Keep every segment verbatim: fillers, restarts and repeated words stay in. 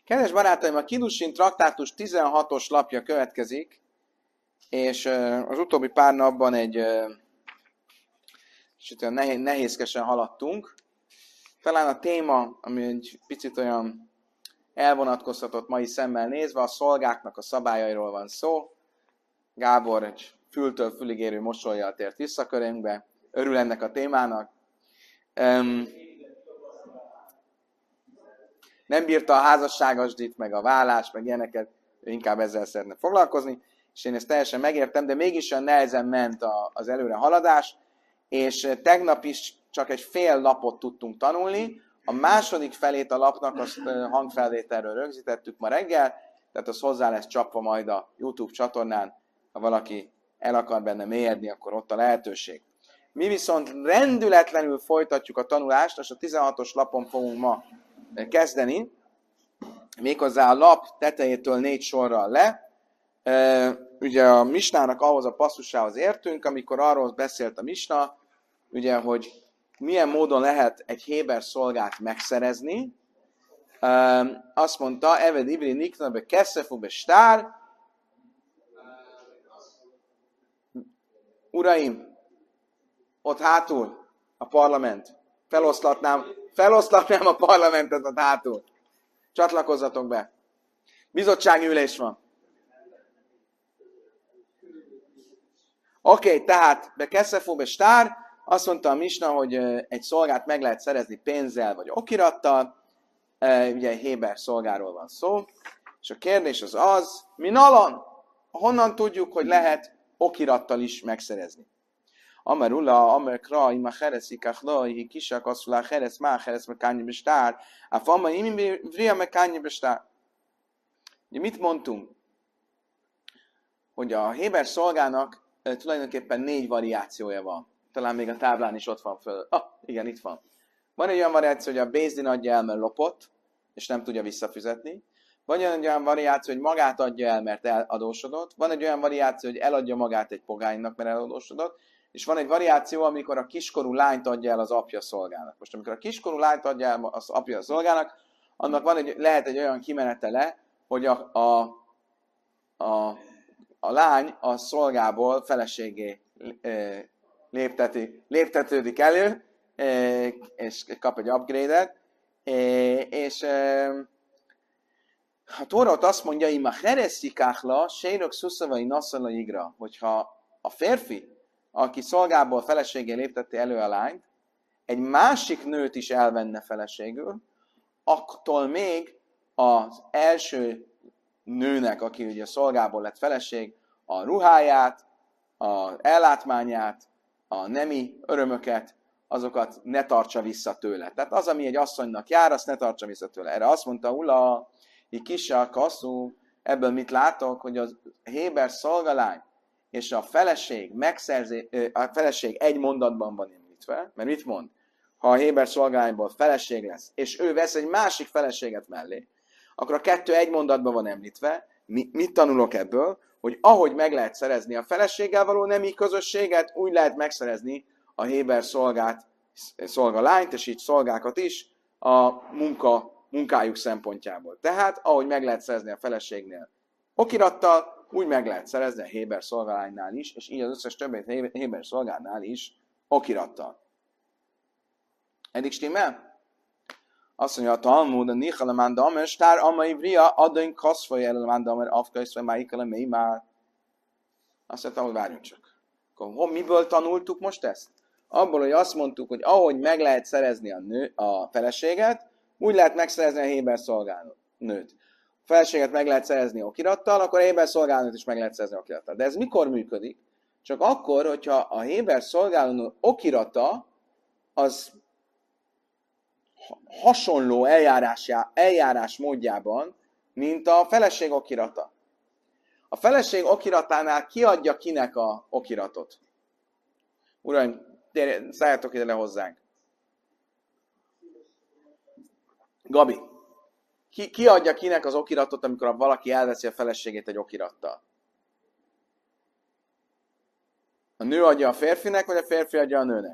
Kedves barátaim, a Kiddushin traktátus tizenhatos lapja következik, és az utóbbi pár napban egy kicsit olyan nehéz, nehézkesen haladtunk. Talán a téma, ami egy picit olyan elvonatkoztatott mai szemmel nézve, a szolgáknak a szabályairól van szó. Gábor egy fültől fülig érő mosollyal tért vissza körünkbe, örül ennek a témának. Um, nem bírta a házasságosdit, meg a vállást, meg ilyeneket, ő inkább ezzel szeretne foglalkozni, és én ezt teljesen megértem, de mégis olyan nehezen ment a, az előre haladás, és tegnap is csak egy fél lapot tudtunk tanulni, a második felét a lapnak azt hangfelvételről rögzítettük ma reggel, tehát az hozzá lesz csapva majd a YouTube csatornán, ha valaki el akar benne mélyedni, akkor ott a lehetőség. Mi viszont rendületlenül folytatjuk a tanulást, és a tizenhatos lapon fogunk ma kezdeni, méghozzá a lap tetejétől négy sorral le. Ugye a misnának ahhoz a passzusához értünk, amikor arról beszélt a misna, ugye, hogy milyen módon lehet egy héber szolgát megszerezni. Azt mondta, Eved Ibri Nikna be Kessefu be Stár. Uraim, ott hátul a parlament. Feloszlatnám, feloszlatnám a parlamentet ott hátul. Csatlakozzatok be. Bizottsági ülés van. Oké, okay, tehát be Kessefu be Stár. Azt mondta a misna, hogy egy szolgát meg lehet szerezni pénzzel vagy okirattal. Ugye egy héber szolgáról van szó. És a kérdés az az, minalan, honnan tudjuk, hogy lehet okirattal is megszerezni? Amarula, amerkra, ima hereszi kachla, hi kisak, asszulá heres, má heres, mekányi bestár, a fama imi vria mekányi bestár. Ugye mit mondtunk? Hogy a héber szolgának tulajdonképpen négy variációja van. Talán még a táblán is ott van föl. Ah, igen, itt van. Van egy olyan variáció, hogy a Bézdin adja el, mert lopott, és nem tudja visszafizetni. Van egy olyan variáció, hogy magát adja el, mert eladósodott. Van egy olyan variáció, hogy eladja magát egy pogánynak, mert eladósodott. És van egy variáció, amikor a kiskorú lányt adja el az apja szolgának. Most amikor a kiskorú lányt adja el az apja szolgának, annak van egy, lehet egy olyan kimenetele, hogy a, a, a, a lány a szolgából feleségé lépteti, léptetődik elő, és kap egy upgrade-et, és a Tóra ott azt mondja, ima hereszikáhla, sérök szuszavai nasszala igra, hogyha a férfi, aki szolgából feleségé léptette elő a lányt, egy másik nőt is elvenne feleségül, attól még az első nőnek, aki ugye szolgából lett feleség, a ruháját, az ellátmányát, a nemi örömöket, azokat ne tartsa vissza tőle. Tehát az, ami egy asszonynak jár, azt ne tartsa vissza tőle. Erre azt mondta Ula, hogy kisa, kasszú, ebből mit látok, hogy a héber szolgalány és a feleség megszerzé, a feleség egy mondatban van említve, mert mit mond? Ha a héber szolgálányból feleség lesz, és ő vesz egy másik feleséget mellé, akkor a kettő egy mondatban van említve. Mi, mit tanulok ebből? Hogy ahogy meg lehet szerezni a feleséggel való nemi közösséget, úgy lehet megszerezni a héber szolgát, szolgalányt, és így szolgákat is a munka, munkájuk szempontjából. Tehát, ahogy meg lehet szerezni a feleségnél okirattal, úgy meg lehet szerezni a héber szolgalánynál is, és így az összes többet héber szolgálnál is okirattal. Eddig stimmel? Azt mondja a Talmud, a Nichalamán damer, stár amai vria, adain kaszfaj elemán damer, afkajszve máikele mély már. Azt mondta, hogy várjunk csak. Akkor miből tanultuk most ezt? Abból, hogy azt mondtuk, hogy ahogy meg lehet szerezni a, nő, a feleséget, úgy lehet megszerezni a héber szolgálnőt. A feleséget meg lehet szerezni okirattal, akkor a héber szolgálnőt is meg lehet szerezni okirattal. De ez mikor működik? Csak akkor, hogyha a héber szolgálnő okirata az hasonló eljárás, eljárás módjában, mint a feleség okirata. A feleség okiratánál kiadja kinek a okiratot? Uraim, szálljatok ide le hozzánk. Gabi, ki, ki adja kinek az okiratot, amikor valaki elveszi a feleségét egy okirattal? A nő adja a férfinek, vagy a férfi adja a nőnek?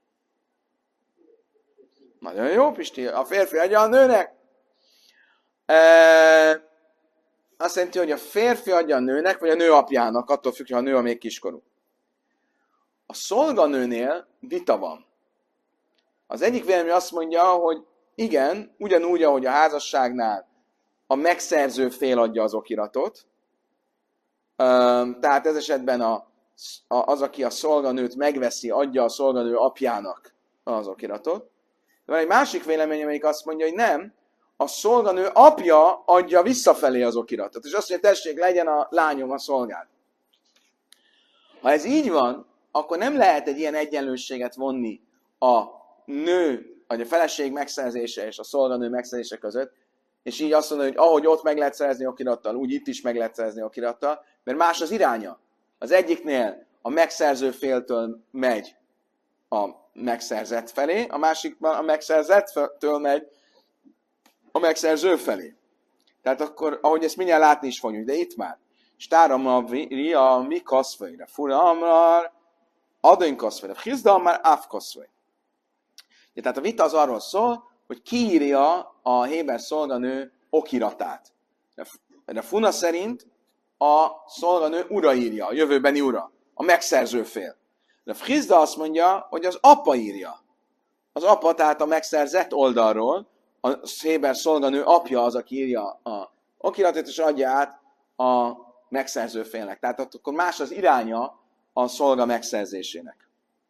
Nagyon jó, Pisti, a férfi adja a nőnek. Azt jelenti, hogy a férfi adja a nőnek, vagy a nő apjának, attól függ, hogy a nő a még kiskorú. A szolganőnél vita van. Az egyik vélemény azt mondja, hogy igen, ugyanúgy, ahogy a házasságnál a megszerző fél adja az okiratot, tehát ez esetben a, az, aki a szolganőt megveszi, adja a szolganő apjának az okiratot. De van egy másik vélemény, amelyik azt mondja, hogy nem, a szolganő apja adja visszafelé az okiratot. És azt mondja, tessék, legyen a lányom a szolgád. Ha ez így van, akkor nem lehet egy ilyen egyenlőséget vonni a nő, vagy a feleség megszerzése és a szolganő megszerzése között, és így azt mondani, hogy ahogy ott meg lehet szerezni okirattal, úgy itt is meg lehet szerezni okirattal, mert más az iránya. Az egyiknél a megszerző féltől megy a megszerzett felé, a másikban a megszerzettől megy a megszerző felé. Tehát akkor, ahogy ezt mindjárt látni is fogjuk, de itt már. Stáram a ria, mi kaszfajra, furamrar, adőn kaszfajra, hizdal már áv kaszfajra. Tehát a vita az arról szól, hogy kiírja a héber szolganő okiratát. De a funa szerint a szolganő ura írja, a jövőbeni ura, a megszerző fél. De a Hizda azt mondja, hogy az apa írja. Az apa, tehát a megszerzett oldalról, a héber szolganő apja az, aki írja a okiratot, és adja át a megszerző félnek. Tehát akkor más az iránya a szolga megszerzésének.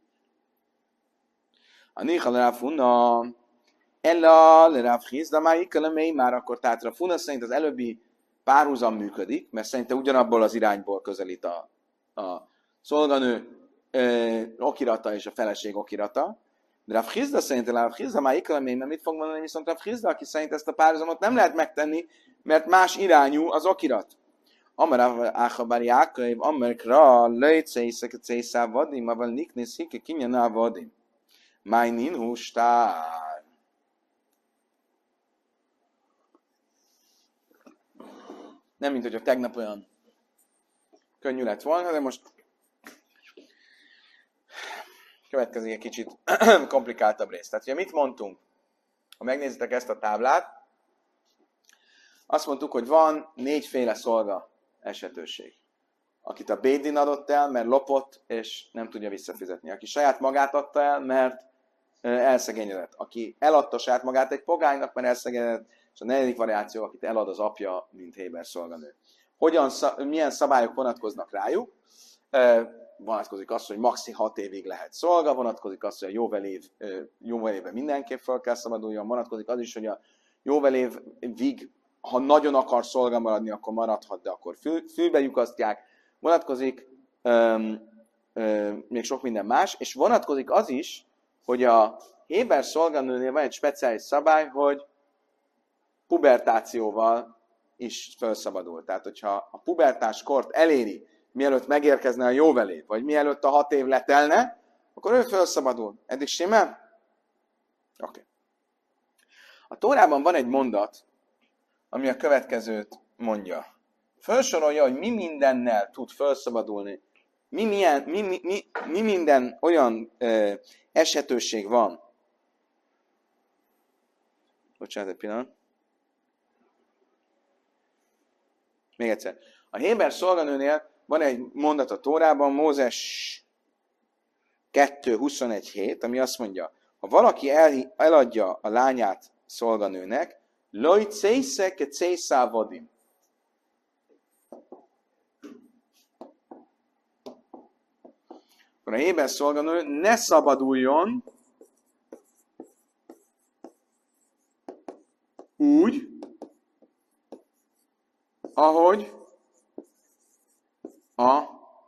A Nichal Rav Huna, Ella, Rav Hizda, Májikalemei, már akkor tehát Rav Huna szerint az előbbi párhuzam működik, mert szerinte ugyanabból az irányból közelít a, a szolganő ö, okirata és a feleség okirata. De Rav Hizda szerint, Rav Hizda, Májikalemei, mert mit fog mondani, viszont Rav Hizda, aki szerint ezt a párhuzamot nem lehet megtenni, mert más irányú az okirat. Amarav Áchabar Jáköv, Amerkra, Lejceiszek, Ceiszá Vadim, aval Niknész Hike, Kinyaná Vadim. Májnin hústár. Nem, mint hogyha tegnap olyan könnyű lett volna, de most következik egy kicsit komplikáltabb rész. Tehát ugye mit mondtunk? Ha megnézitek ezt a táblát, azt mondtuk, hogy van négyféle szolga esetőség. Akit a Bédin adott el, mert lopott, és nem tudja visszafizetni. Aki saját magát adta el, mert elszegényedett. Aki eladta saját magát egy pogánynak, mert elszegényedett, és a negyedik variáció, akit elad az apja, mint héber szolganő. Hogyan, milyen szabályok vonatkoznak rájuk? Vonatkozik az, hogy maxi hat évig lehet szolga, vonatkozik az, hogy a jóvelév, jóvelévben mindenképp fel kell szabaduljon, vonatkozik az is, hogy a jóvelévig, ha nagyon akar szolga maradni, akkor maradhat, de akkor fül, fülbe lyukasztják. Vonatkozik öm, öm, még sok minden más, és vonatkozik az is, hogy a héber szolganőnél van egy speciális szabály, hogy pubertációval is felszabadul. Tehát, hogyha a pubertás kort eléri, mielőtt megérkezne a jóvelév, vagy mielőtt a hat év letelne, akkor ő felszabadul. Eddig stimmel? Oké. Okay. A Tórában van egy mondat, ami a következőt mondja. Felsorolja, hogy mi mindennel tud felszabadulni, mi, milyen, mi, mi, mi, mi minden olyan ö, esetőség van. Bocsánat, egy pillanat. Még egyszer. A héber szolganőnél van egy mondat a Tórában, Mózes kettő huszonegy hét, ami azt mondja, ha valaki el, eladja a lányát szolganőnek, loj cészek cészá vadim. Akkor a héber szolganő ne szabaduljon úgy, ahogy a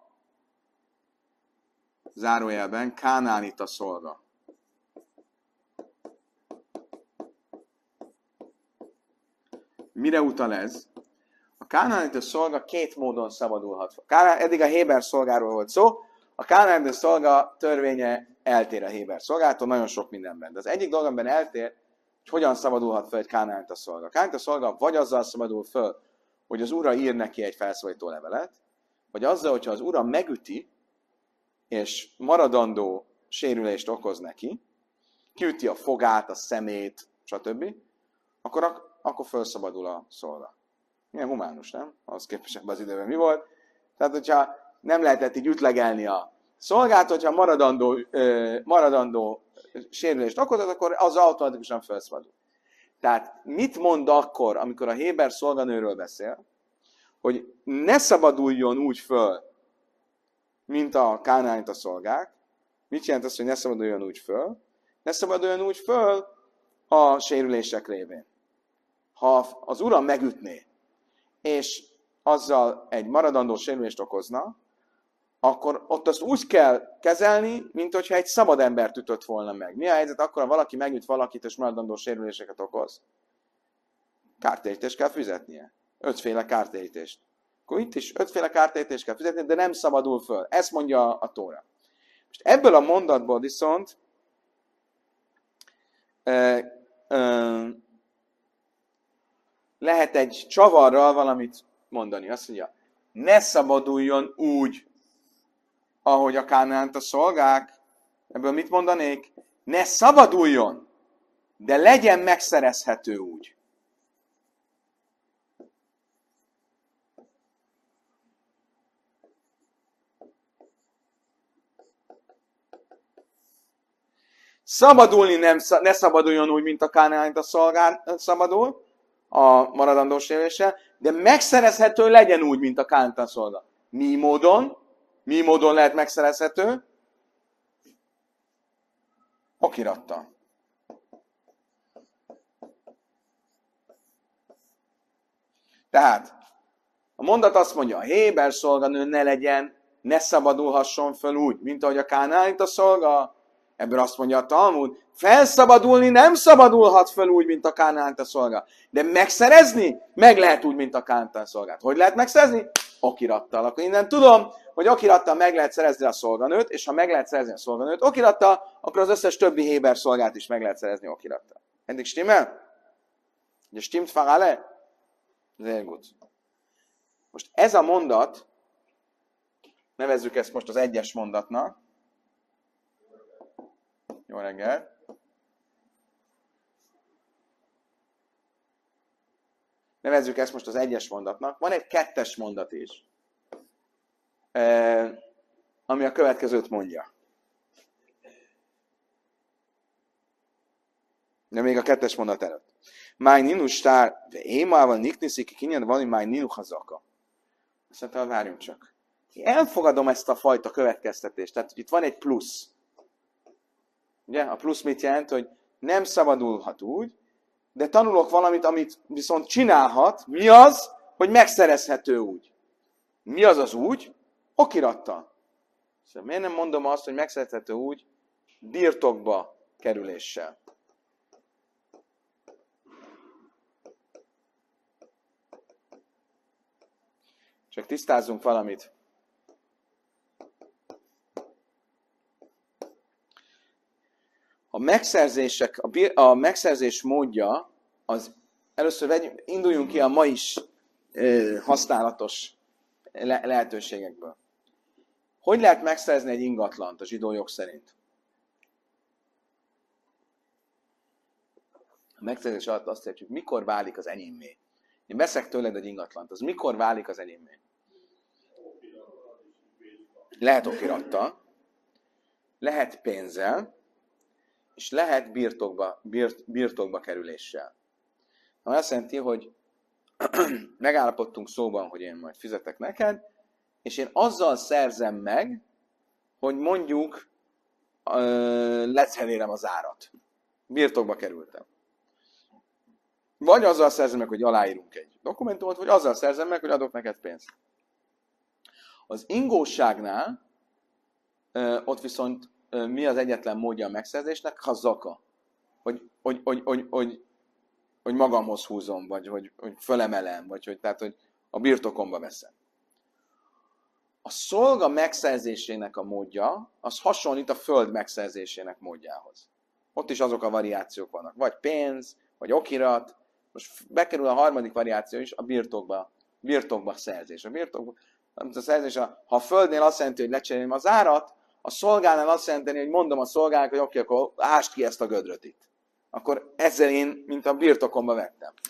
zárójelben kánánita szolga. Mire utal ez? A kánánita szolga két módon szabadulhat. Kánán, eddig a héber szolgáról volt szó, a kánánita szolga törvénye eltér a héber szolgától nagyon sok mindenben. De az egyik dolog, amiben eltér, hogy hogyan szabadulhat fel egy kánánita szolga. A kánánita szolga vagy azzal szabadul föl, hogy az ura ír neki egy felszólító levelet, vagy azzal, hogyha az ura megüti, és maradandó sérülést okoz neki, kiüti a fogát, a szemét, stb., akkor akkor felszabadul a szolga. Milyen humánus, nem? Ahhoz képest ebben az időben mi volt? Tehát, hogyha nem lehetett így ütlegelni a szolgát, hogyha maradandó, ö, maradandó sérülést okozott, akkor az automatikusan felszabadul. Tehát mit mond akkor, amikor a héber szolganőről beszél, hogy ne szabaduljon úgy föl, mint a kánaánita szolgák. Mit jelent az, hogy ne szabaduljon úgy föl? Ne szabaduljon úgy föl a sérülések révén. Ha az uram megütné, és azzal egy maradandó sérülést okozna, akkor ott azt úgy kell kezelni, mint hogyha egy szabad embert ütött volna meg. Mi a helyzet akkor, ha valaki megüt valakit, és maradandó sérüléseket okoz? Kártérítést kell fizetnie. Ötféle kártérítést. Akkor itt is ötféle kártérítést kell fizetnie, de nem szabadul föl. Ezt mondja a Tóra. Most ebből a mondatból viszont ö, ö, lehet egy csavarral valamit mondani. Azt mondja, ne szabaduljon úgy, ahogy a kánaánita szolgák. Ebből mit mondanék? Ne szabaduljon, de legyen megszerezhető úgy. Szabadulni nem, ne szabaduljon úgy, mint a kánaánita szolgál szabadul, a maradandó sérüléssel, de megszerezhető legyen úgy, mint a kánaánita szolga. Mi módon? Mi módon lehet megszerezhető? Okirattal. Tehát a mondat azt mondja, a héber szolganő ne legyen, ne szabadulhasson föl úgy, mint ahogy a kánaánita szolga. Ebből azt mondja a Talmud, felszabadulni nem szabadulhat föl úgy, mint a kánaánita szolga. De megszerezni meg lehet úgy, mint a kánaánita szolgát. Hogy lehet megszerezni? Okirattal. Akkor innen tudom, hogy okirattal meg lehet szerezni a szolganőt, és ha meg lehet szerezni a szolganőt okirattal, akkor az összes többi héber szolgát is meg lehet szerezni okirattal. Eddig stimmel? Ugye stimmt fagale? Sehr gut. Most ez a mondat, nevezzük ezt most az egyes mondatnak. Jó reggel. Nevezzük ezt most az egyes mondatnak. Van egy kettes mondat is, ami a következőt mondja. De még a kettes mondat előtt. Máj ninu stár, de émával nikniszik, kinyen van, máj ninu hazaka. Azt mondta, várjunk csak. Én elfogadom ezt a fajta következtetést. Tehát, hogy itt van egy plusz. Ugye? A plusz mit jelent, hogy nem szabadulhat úgy, de tanulok valamit, amit viszont csinálhat. Mi az, hogy megszerezhető úgy? Mi az az úgy? Okirattal. Szóval miért nem mondom azt, hogy megszerezhető úgy birtokba kerüléssel? Csak tisztázzunk valamit. A megszerzések, a, bir, a megszerzés módja, az először vegy, induljunk ki a ma is ö, használatos le, lehetőségekből. Hogy lehet megszerzni egy ingatlant a zsidó jog szerint? A megszerzés alatt azt értjük, mikor válik az enyémmé. Én veszek tőled egy ingatlant, az mikor válik az enyémmé? Lehet okirattal, lehet pénzzel, és lehet birtokba, birt, birtokba kerüléssel. Ami azt jelenti, hogy megállapodtunk szóban, hogy én majd fizetek neked, és én azzal szerzem meg, hogy mondjuk ö, lecserélem az árat. Birtokba kerültem. Vagy azzal szerzem meg, hogy aláírunk egy dokumentumot, vagy azzal szerzem meg, hogy adok neked pénzt. Az ingóságnál ö, ott viszont ö, mi az egyetlen módja a megszerzésnek? Hazaka. Hogy, hogy, hogy, hogy, hogy, hogy magamhoz húzom, vagy hogy, hogy fölemelem, vagy hogy, tehát, hogy a birtokomba veszem. A szolga megszerzésének a módja, az hasonlít a föld megszerzésének módjához. Ott is azok a variációk vannak. Vagy pénz, vagy okirat. Most bekerül a harmadik variáció is, a birtokba, birtokba szerzés. A birtokba, a szerzés, ha a földnél azt jelenti, hogy lecserélem az árat, a szolgálnál azt jelenti, hogy mondom a szolgának, hogy oké, akkor ásd ki ezt a gödröt itt. Akkor ezzel én, mint a birtokomba vettem.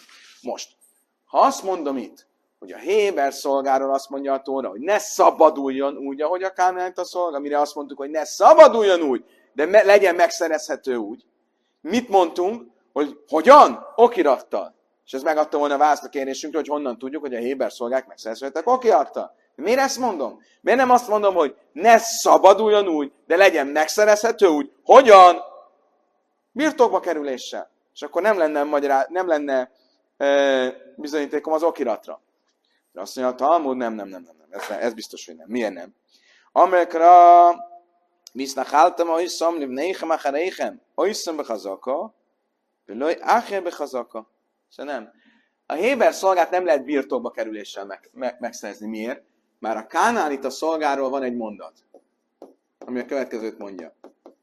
Most, ha azt mondom itt, hogy a héber szolgáról azt mondja a Tóra, hogy ne szabaduljon úgy, ahogy a kánaánita szolga, mire azt mondtuk, hogy ne szabaduljon úgy, de me- legyen megszerezhető úgy. Mit mondtunk? Hogy hogyan? Okirattal. És ez megadta volna a választ a kérdésünkre, hogy honnan tudjuk, hogy a héber szolgák megszerezhetőek okirattal. Miért ezt mondom? Miért nem azt mondom, hogy ne szabaduljon úgy, de legyen megszerezhető úgy? Hogyan? Birtokba kerüléssel. És akkor nem lenne, magyará, nem lenne e, bizonyítékom az okiratra. De azt mondja, a Talmud, nem, nem, nem, nem, nem. Ez, ez biztos, hogy nem. Milyen nem? Amerikra misznachaltam a hiszam, livneichem achareichem, a hiszam bechazaka, vilaj acher bechazaka. Szóval nem. A héber szolgát nem lehet birtokba kerüléssel meg, meg, megszerezni. Miért? Már a kánaánita szolgáról van egy mondat, ami a következőt mondja.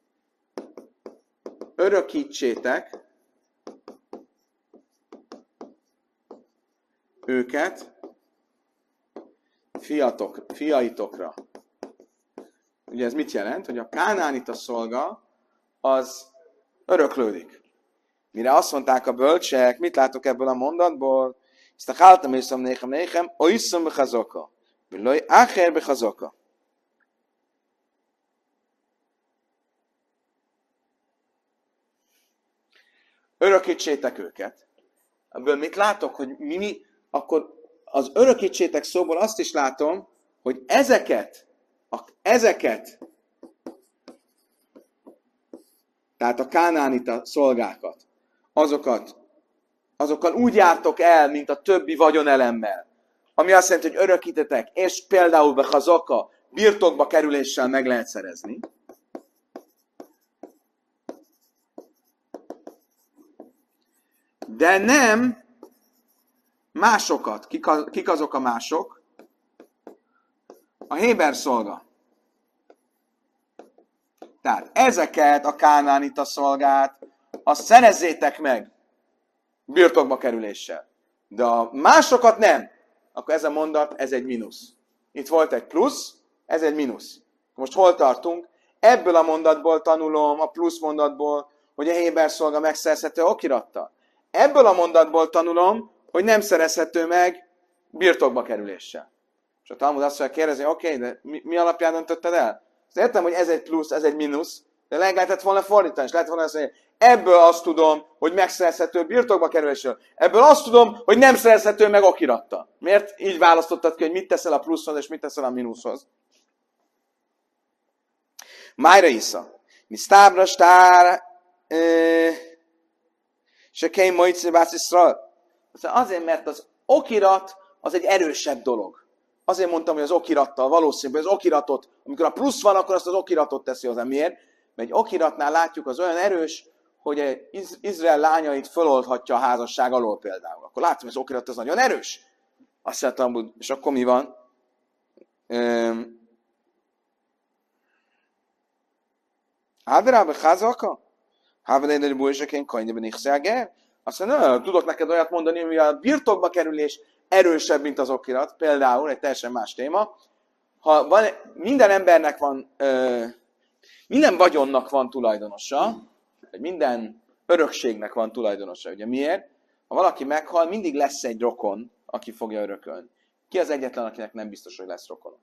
Örökítsétek őket fiatok, fiaitokra. Ugye ez mit jelent? Hogy a kánaánita szolga az öröklődik. Mire azt mondták a bölcsek, mit látok ebből a mondatból? Isztacháltam észem néchem néchem, oiszom bechazaka. Biloj ácher bechazaka. Örökítsétek őket. Ebből mit látok, hogy mi, mi, akkor az örökítsétek szóból azt is látom, hogy ezeket, a, ezeket, tehát a kánaánita szolgákat, azokat, azokkal úgy jártok el, mint a többi vagyonelemmel, ami azt jelenti, hogy örökítetek, és például bechazaka, birtokba kerüléssel meg lehet szerezni. De nem másokat. Kik, az, kik azok a mások? A héber szolga. Tehát ezeket a kánaánita szolgát, azt szerezzétek meg birtokba kerüléssel. De a másokat nem. Akkor ez a mondat, ez egy mínusz. Itt volt egy plusz, ez egy mínusz. Most hol tartunk? Ebből a mondatból tanulom, a plusz mondatból, hogy a héber szolga megszerezhető okirattal. Ebből a mondatból tanulom, hogy nem szerezhető meg birtokba kerüléssel. És a Talmud azt mondja, kérdezni, oké, okay, de mi, mi alapján döntötted el? Azt értem, hogy ez egy plusz, ez egy mínusz, de meg lehetett volna fordítani, és lehet volna azt mondani, ebből azt tudom, hogy megszerezhető birtokba kerüléssel. Ebből azt tudom, hogy nem szerezhető meg okirattal. Miért így választottad ki, hogy mit teszel a pluszhoz, és mit teszel a mínuszhoz? Májra isza. Mi sztábra stár... Se keim moitzi bász Iszrael. Azért, mert az okirat az egy erősebb dolog. Azért mondtam, hogy az okirattal valószínűleg, az okiratot, amikor a plusz van, akkor azt az okiratot teszi hozzá. Miért? Mert egy okiratnál látjuk, az olyan erős, hogy Izrael lányait föloldhatja a házasság alól például. Akkor látom, hogy az okirat az nagyon erős. Azt mondtam, és akkor mi van? Áderába házaka? Háveléderi bújsaként kajnyében ichszáger? Azt mondja, tudok neked olyat mondani, hogy a birtokba kerülés erősebb, mint az okirat. Például, egy teljesen más téma. Ha van, minden embernek van, ö, minden vagyonnak van tulajdonosa, vagy minden örökségnek van tulajdonosa. Ugye miért? Ha valaki meghal, mindig lesz egy rokon, aki fogja örökölni. Ki az egyetlen, akinek nem biztos, hogy lesz rokona?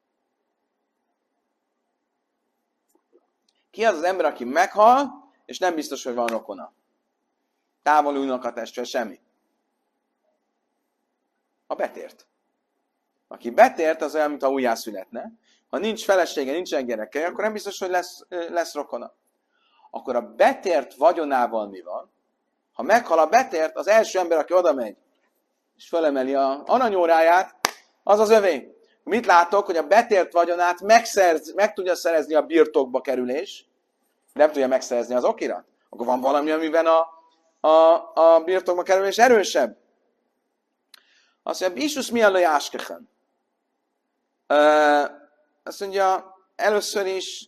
Ki az az ember, aki meghal, és nem biztos, hogy van rokona? Távol unokatestvére, semmi. A betért. Aki betért, az olyan, mintha újjászületne. Ha nincs felesége, nincsen gyereke, akkor nem biztos, hogy lesz, lesz rokona. Akkor a betért vagyonával mi van? Ha meghal a betért, az első ember, aki oda megy, és felemeli a aranyóráját, az az övé. Mit látok, hogy a betért vagyonát megszerz, meg tudja szerezni a birtokba kerülés, nem tudja megszerezni az okirat? Akkor van valami, amiben a, a, a birtokba kerülés erősebb. Azt mondja, Isus mi a lajáskechen? Azt mondja, először is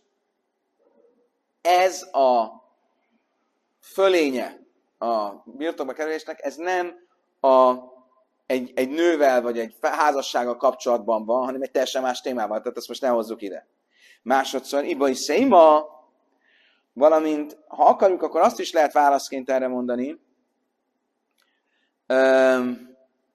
ez a fölénye a birtokba kerülésnek, ez nem a, egy, egy nővel vagy egy házassággal kapcsolatban van, hanem egy teljesen más témával, tehát ezt most ne hozzuk ide. Másodszor, iba is széma, valamint, ha akarjuk, akkor azt is lehet válaszként erre mondani, Um,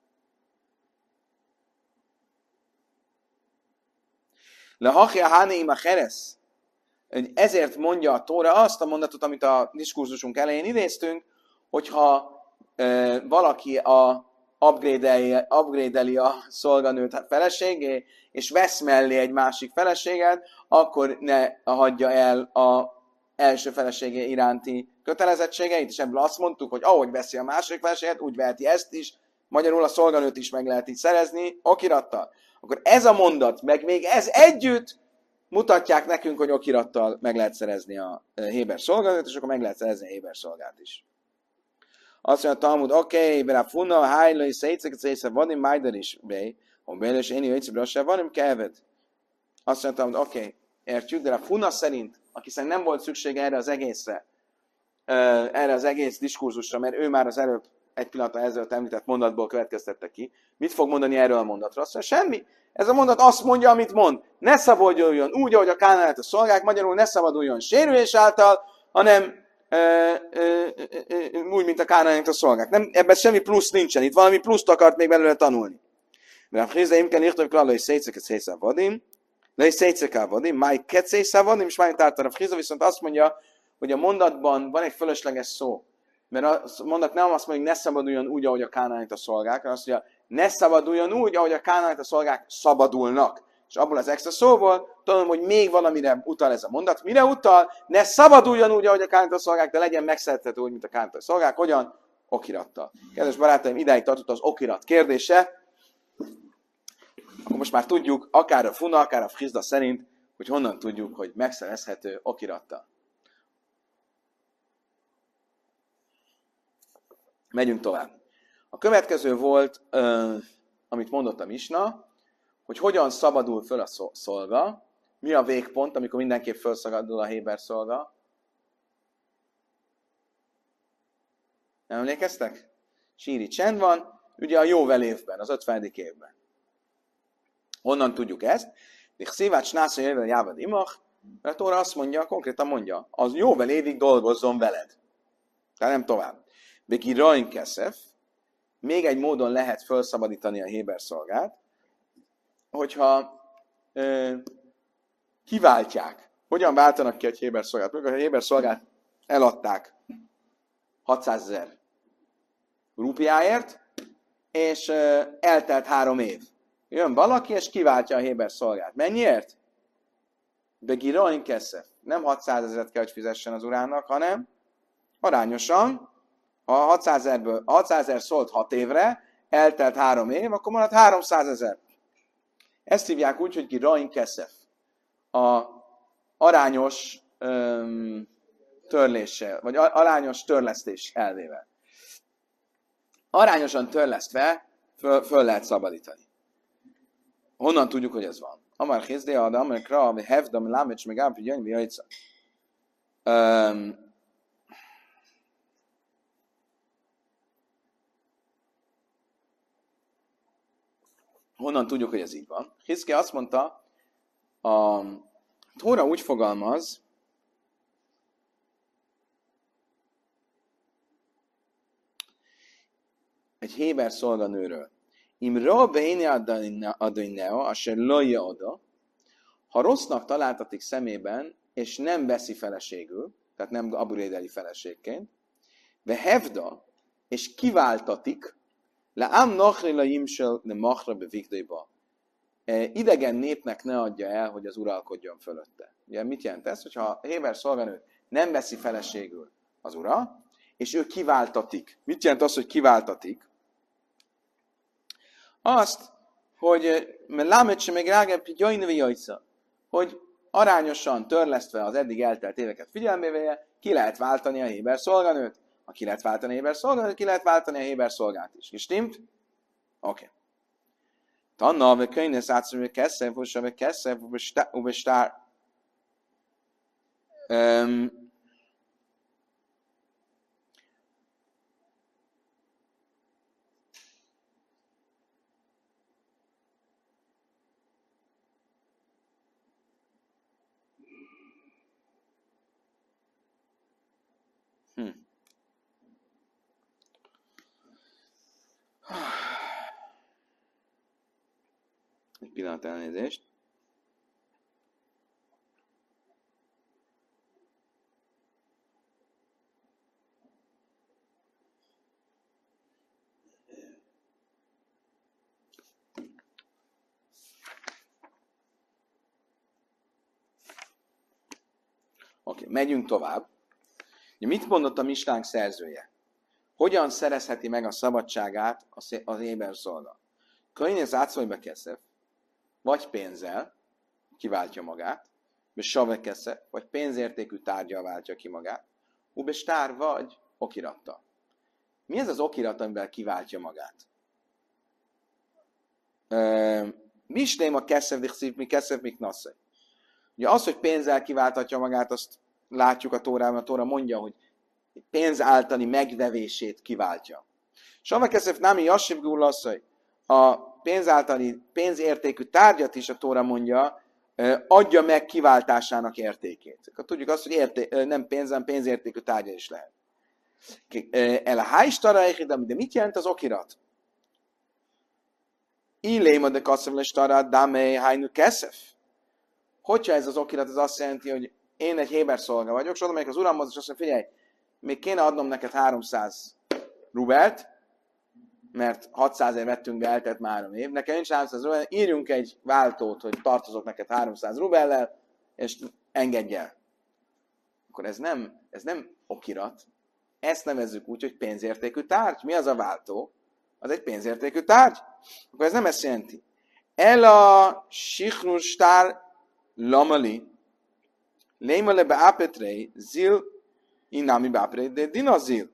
Le hachja hánéim a keresz. Ezért mondja a Tóra azt a mondatot, amit a diskurzusunk elején idéztünk, hogyha e, valaki a upgrade-eli, upgrade-eli a szolganőt feleségé, és vesz mellé egy másik feleséget, akkor ne hagyja el a első feleségé iránti kötelezettségeit, és ebből azt mondtuk, hogy ahogy veszi a második feleséget, úgy veheti ezt is, magyarul a szolganőt is meg lehet így szerezni okirattal. Akkor ez a mondat, meg még ez együtt mutatják nekünk, hogy okirattal meg lehet szerezni a héber szolgálót, és akkor meg lehet szerezni a héber szolgát is. Azt mondja a Talmud, oké, okay, bera funa, hájlai, szétszek, szétszek, vadim, majder is, bej, a béles, én jöjjtszibra, se vadim, keved. Azt mondja a Talmud, oké, okay, értjük, de a funa szerint, aki szerint nem volt szükség erre az egészre, erre az egész diskurzusra, mert ő már az előbb egy pillanatra ezelőtt említett mondatból következtette ki. Mit fog mondani erről a mondatra? Azt mondja, semmi. Ez a mondat azt mondja, amit mond. Ne szabaduljon úgy, ahogy a Kánaánit a szolgák, magyarul ne szabaduljon sérülés által, hanem ö, ö, ö, ö, úgy, mint a Kánaánit a szolgák. Nem, ebben semmi plusz nincsen. Itt valami pluszt akart még belőle tanulni. Mert a Hrizda imken írtam, hogy le is szétszeket szétszavadim, le is szétszekavadim, máj kecészavadim, és máj tártar. A Hrizda viszont azt mondja, hogy a mondatban van egy fölösleges szó. Mert a mondat nem azt mondja, hogy ne szabaduljon úgy, ahogy a Kánaánit a szolgák, hanem azt mondja, ne szabaduljon úgy, ahogy a Kánaánit a szolgák szabadulnak. És abból az extra szóból tudom, hogy még valamire utal ez a mondat. Mire utal? Ne szabaduljon úgy, ahogy a Kánaánit a szolgák, de legyen megszerethető úgy, mint a Kánaánit a szolgák. Hogyan? Okirattal. Kedves barátaim, idáig tartott az okirat kérdése. Akkor most már tudjuk, akár a Funa, akár a Hrizda szerint, hogy honnan tudjuk, hogy megszerezhető okirattal. Megyünk tovább. A következő volt, uh, amit mondott a Misna, hogy hogyan szabadul föl a szolga, mi a végpont, amikor mindenképp fölszabadul a héber szolga. Nem emlékeztek? Síri csend van, ugye a jóvel évben, az ötvenedik évben. Honnan tudjuk ezt? Szívács nászó jöjjön jávad imach, mert Tóra azt mondja, konkrétan mondja, az jóvel évig dolgozzon veled. Tehát nem tovább. Beki rajn keszef, még egy módon lehet felszabadítani a héber szolgát, hogyha ö, kiváltják. Hogyan váltanak ki egy héber szolgát? Mikor a héber szolgát eladták hatszázezer rúpiáért, és ö, eltelt három év. Jön valaki, és kiváltja a héber szolgát. Mennyiért? Beki rajn keszef. Nem hatszázezret kell, hogy fizessen az urának, hanem arányosan, ha hatszázezerből hatszázezer szólt hat évre, eltelt három év, akkor marad háromszázezer. Ezt hívják úgy, hogy ki Rain Keszef. A arányos öm, törléssel, vagy arányos törlesztés elvével. Arányosan törlesztve föl, föl lehet szabadítani. Honnan tudjuk, hogy ez van? Amar Hizdé Adam, amar Kra, ami Hevdam, Lámecs, meg Ápi, Gyöngyvi, Jajca. Honnan tudjuk, hogy ez így van? Hiszki azt mondta, a Tóra úgy fogalmaz, egy héber szolganőről. Imra beini adineo, asher loja oda, ha rossznak találtatik szemében, és nem veszi feleségül, tehát nem aburédeli feleségként, ve hevda, és kiváltatik, le ám nachri la jimsel ne machra bevikdéba. Idegen népnek ne adja el, hogy az uralkodjon fölötte. Ugye mit jelent ez? Hogyha a héber szolganő nem veszi feleségül az ura, és ő kiváltatik. Mit jelent az, hogy kiváltatik? Azt, hogy hogy arányosan törlesztve az eddig eltelt éveket figyelmével, ki lehet váltani a héber szolganőt. Ha ki lehet váltani a héber szolganőt, ki lehet váltani a héber szolgát is. Gestimmt? Oké. Okay. Tanna, ve könyvesz átszor, keszef, usa, ve keszef, ube stár. pillanat, elnézést. Oké, okay, megyünk tovább. Mit mondott a Misnánk szerzője? Hogyan szerezheti meg a szabadságát az éber szolga? Könyvez átszolj keszef, vagy pénzzel kiváltja magát, be save keszef, vagy pénzértékű tárgyal váltja ki magát, ube stár, vagy okirattal. Mi ez az okirat, amivel kiváltja magát? Mislém a keszef, dichszív, mi keszef, mi knaszai. Ugye az, hogy pénzzel kiváltatja magát, azt látjuk a Tórában, a Tóra mondja, hogy pénz általi megvevését kiváltja. Sava keszef námi jassib gulasszai. A pénz általi pénzértékű tárgyat is a Tóra mondja, adja meg kiváltásának értékét. Akkor tudjuk azt, hogy érté- nem pénzen, pénzértékű tárgya is lehet. El a hájstara, de mit jelent az okirat? Illéma de kasszem le stara, dámei hájnu keszef. Hogyha ez az okirat, az azt jelenti, hogy én egy héber szolga vagyok, és oda megyek az uramhoz, és azt mondja, figyelj, még kéne adnom neked háromszáz rubelt, mert hatszázért vettünk be, eltelt már három év, nekem nincs háromszáz rubel, írjunk egy váltót, hogy tartozok neked háromszáz rubellel, és engedj el. Akkor ez nem, ez nem okirat, ezt nevezzük úgy, hogy pénzértékű tárgy. Mi az a váltó? Az egy pénzértékű tárgy. Akkor ez nem ezt jelenti. El a sichrustár lamali, lémele beápetrei, zil, innámi beápetrei, de dinazil.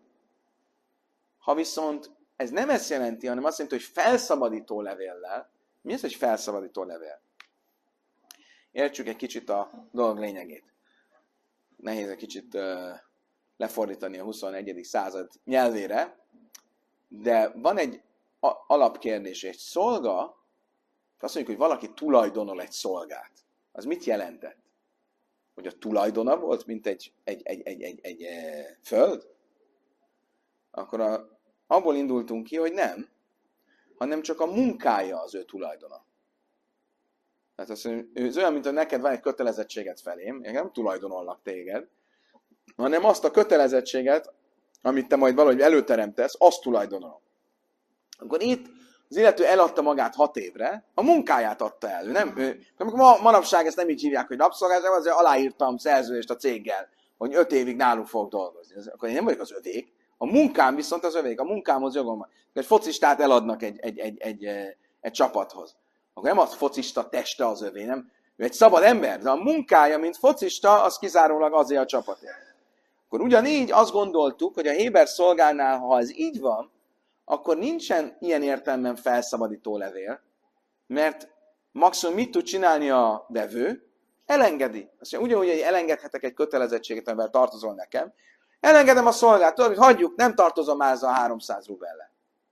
Ha viszont ez nem ezt jelenti, hanem azt jelenti, hogy felszabadító levéllel. Mi az, hogy felszabadító levél? Értsük egy kicsit a dolog lényegét. Nehéz egy kicsit uh, lefordítani a huszonegyedik század nyelvére, de van egy alapkérdés. Egy szolga, azt mondjuk, hogy valaki tulajdonol egy szolgát. Az mit jelentett? Hogy a tulajdona volt, mint egy, egy, egy, egy, egy, egy, egy föld? Akkor a abból indultunk ki, hogy nem, hanem csak a munkája az ő tulajdona. Tehát azt mondja, ez olyan, mint hogy neked van egy kötelezettséget felém, én nem tulajdonolnak téged, hanem azt a kötelezettséget, amit te majd valahogy előteremtesz, azt tulajdonolom. Akkor itt az illető eladta magát hat évre, a munkáját adta el. Nem, ő, ma, manapság ezt nem így hívják, hogy rabszolgálás, azért aláírtam szerződést a céggel, hogy öt évig náluk fog dolgozni. Akkor én nem vagyok az övék. A munkám viszont az övék, a munkámhoz jogom van. Egy focistát eladnak egy, egy, egy, egy, egy, egy csapathoz. Akkor nem az focista teste az övé, nem? Ő egy szabad ember, de a munkája, mint focista, az kizárólag azért a csapatért. Akkor ugyanígy azt gondoltuk, hogy a héber szolgánál, ha ez így van, akkor nincsen ilyen értelemben felszabadító levél, mert maximum mit tud csinálni a vevő? Elengedi. Azt mondja, ugyanúgy, hogy elengedhetek egy kötelezettséget, amivel tartozol nekem, elengedem a szolgát, tudod, hogy hagyjuk, nem tartozom már ezzel a háromszáz rubellel.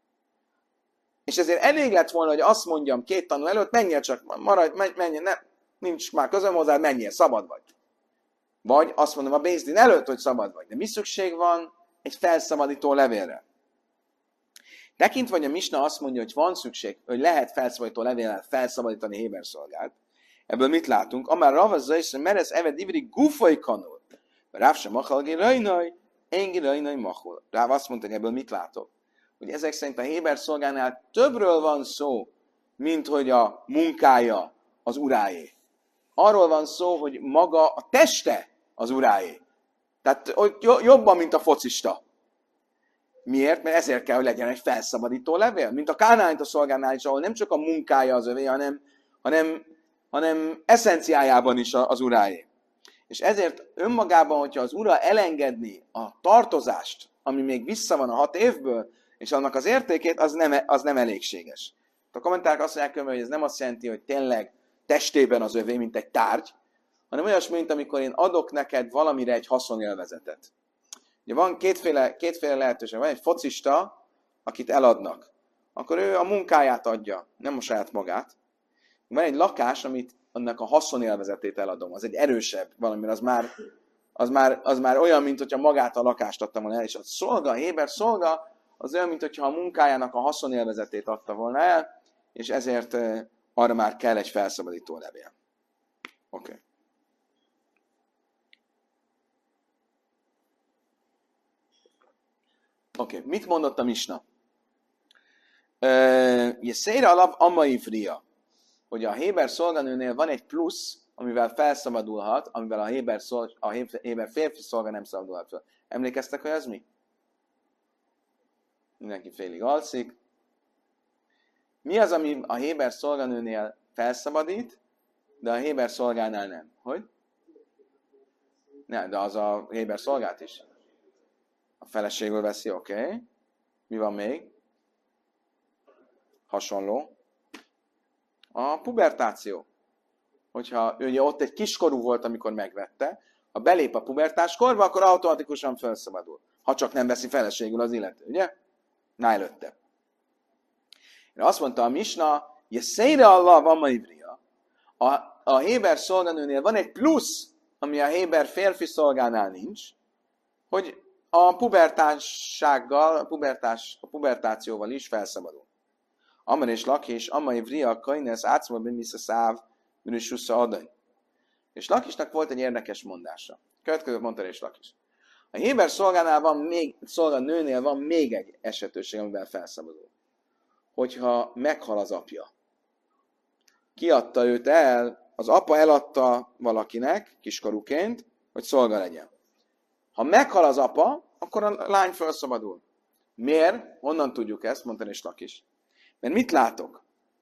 És ezért elég lett volna, hogy azt mondjam két tanú előtt, menjél csak, maradj, menj, menjél, nem, nincs már közöm hozzá, menjél, szabad vagy. Vagy azt mondom a Bézdin előtt, hogy szabad vagy. De mi szükség van egy felszabadító levélre? Tekintve, hogy a Misna azt mondja, hogy van szükség, hogy lehet felszabadító levéllel felszabadítani héber szolgát, ebből mit látunk? Amár ravazza is, hogy meresz eved ivri gufaj kanul. Ráv sem machal girajnaj, én girajnaj machol. Ráv azt mondta, hogy ebből mit látok? Hogy ezek szerint a héber szolgánál többről van szó, mint hogy a munkája az uráé. Arról van szó, hogy maga a teste az uráé. Tehát jobban, mint a focista. Miért? Mert ezért kell, hogy legyen egy felszabadító levél. Mint a kánaánita szolgánál is, ahol nem csak a munkája az övé, hanem, hanem, hanem eszenciájában is az uráé. És ezért önmagában, hogyha az ura elengedni a tartozást, ami még vissza van a hat évből, és annak az értékét, az nem, az nem elégséges. A kommentárok azt mondják, hogy ez nem azt jelenti, hogy tényleg testében az övé, mint egy tárgy, hanem olyasmi, mint amikor én adok neked valamire egy haszonélvezetet. Ugye van kétféle, kétféle lehetőség. Van egy focista, akit eladnak. Akkor ő a munkáját adja, nem a saját magát. Van egy lakás, amit annak a haszonélvezetét eladom. Az egy erősebb valami, az már, az már, az már olyan, mint hogyha magát a lakást adtam volna el. És a szolga, a héber szolga, az olyan, mint hogyha a munkájának a haszonélvezetét adta volna el, és ezért arra már kell egy felszabadító levél. Oké. Okay. Oké, okay. Mit mondott a misna? Ugye széjre alap amai fria, hogy a héber szolganőnél van egy plusz, amivel felszabadulhat, amivel a héber, szol, a héber férfi szolga nem szabadulhat fel. Emlékeztek, hogy ez mi? Mindenki félig alszik. Mi az, ami a héber szolganőnél felszabadít, de a héber szolgánál nem? Hogy? Nem, de az a héber szolgát is. A feleségül veszi, oké. Okay. Mi van még? Hasonló. A pubertáció. Hogyha ugye ott egy kiskorú volt, amikor megvette, ha belép a pubertáskorba, akkor automatikusan felszabadul. Ha csak nem veszi feleségül az illető, ugye? Na előtte. Azt mondta a misna, hogy széjre Allah van ma ivria. A, a héber szolganőnél van egy plusz, ami a héber férfi szolgánál nincs, hogy a pubertássággal, a, pubertás, a pubertációval is felszabadul. Amar és Lakis, Amma ivria, Kainesz, Átszma, Bimisze, Száv, Bűnössusza, Adai. És Lakisnak volt egy érdekes mondása. Következőt mondta és Lakis. A héber szolgánál van még, szolganőnél van még egy esetőség, amivel felszabadul. Hogyha meghal az apja. Kiadta őt el, az apa eladta valakinek, kiskorúként, hogy szolga legyen. Ha meghal az apa, akkor a lány felszabadul. Miért? Honnan tudjuk ezt? Mondta és Lakis. Mert mit látok?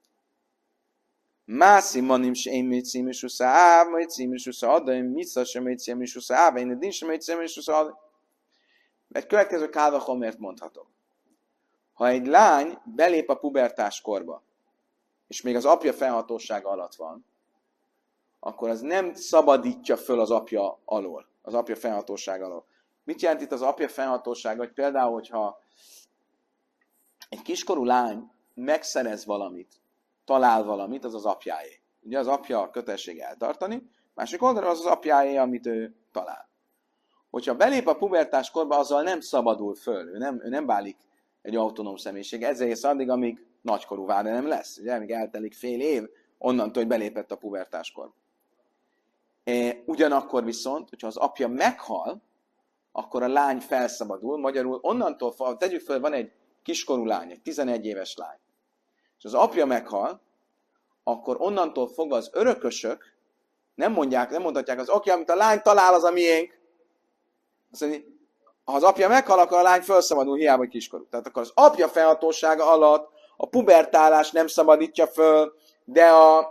Mászi manim se én még címűsúsza áv, majd címűsúsza adai, missza sem egy címűsúsza áv, én edin sem egy címűsúsza adai. Egy következő kálvahomért mondhatok. Ha egy lány belép a pubertás korba, és még az apja fennhatósága alatt van, akkor az nem szabadítja föl az apja alól, az apja fennhatósága alól. Mit jelent itt az apja fennhatósága? Hogy például, hogyha egy kiskorú lány megszerez valamit, talál valamit, az az apjáé. Ugye az apja kötelesség eltartani, másik oldalra az az apjáé, amit ő talál. Hogyha belép a pubertás korba, azzal nem szabadul föl, ő nem, ő nem válik egy autonóm személyiség. Ez egész addig, amíg nagykorúvá, de nem lesz. Ugye, amíg eltelik fél év, onnantól, hogy belépett a pubertáskor. E, ugyanakkor viszont, hogyha az apja meghal, akkor a lány felszabadul. Magyarul onnantól, tegyük föl, van egy kiskorú lány, egy tizenegy éves lány. És az apja meghal, akkor onnantól fogva az örökösök nem mondják, nem mondhatják, az oké, amit a lány talál, az a miénk. Azt mondja, ha az apja meghal, akkor a lány felszabadul, hiába, hogy kiskorú. Tehát akkor az apja felhatósága alatt a pubertálás nem szabadítja föl, de, a,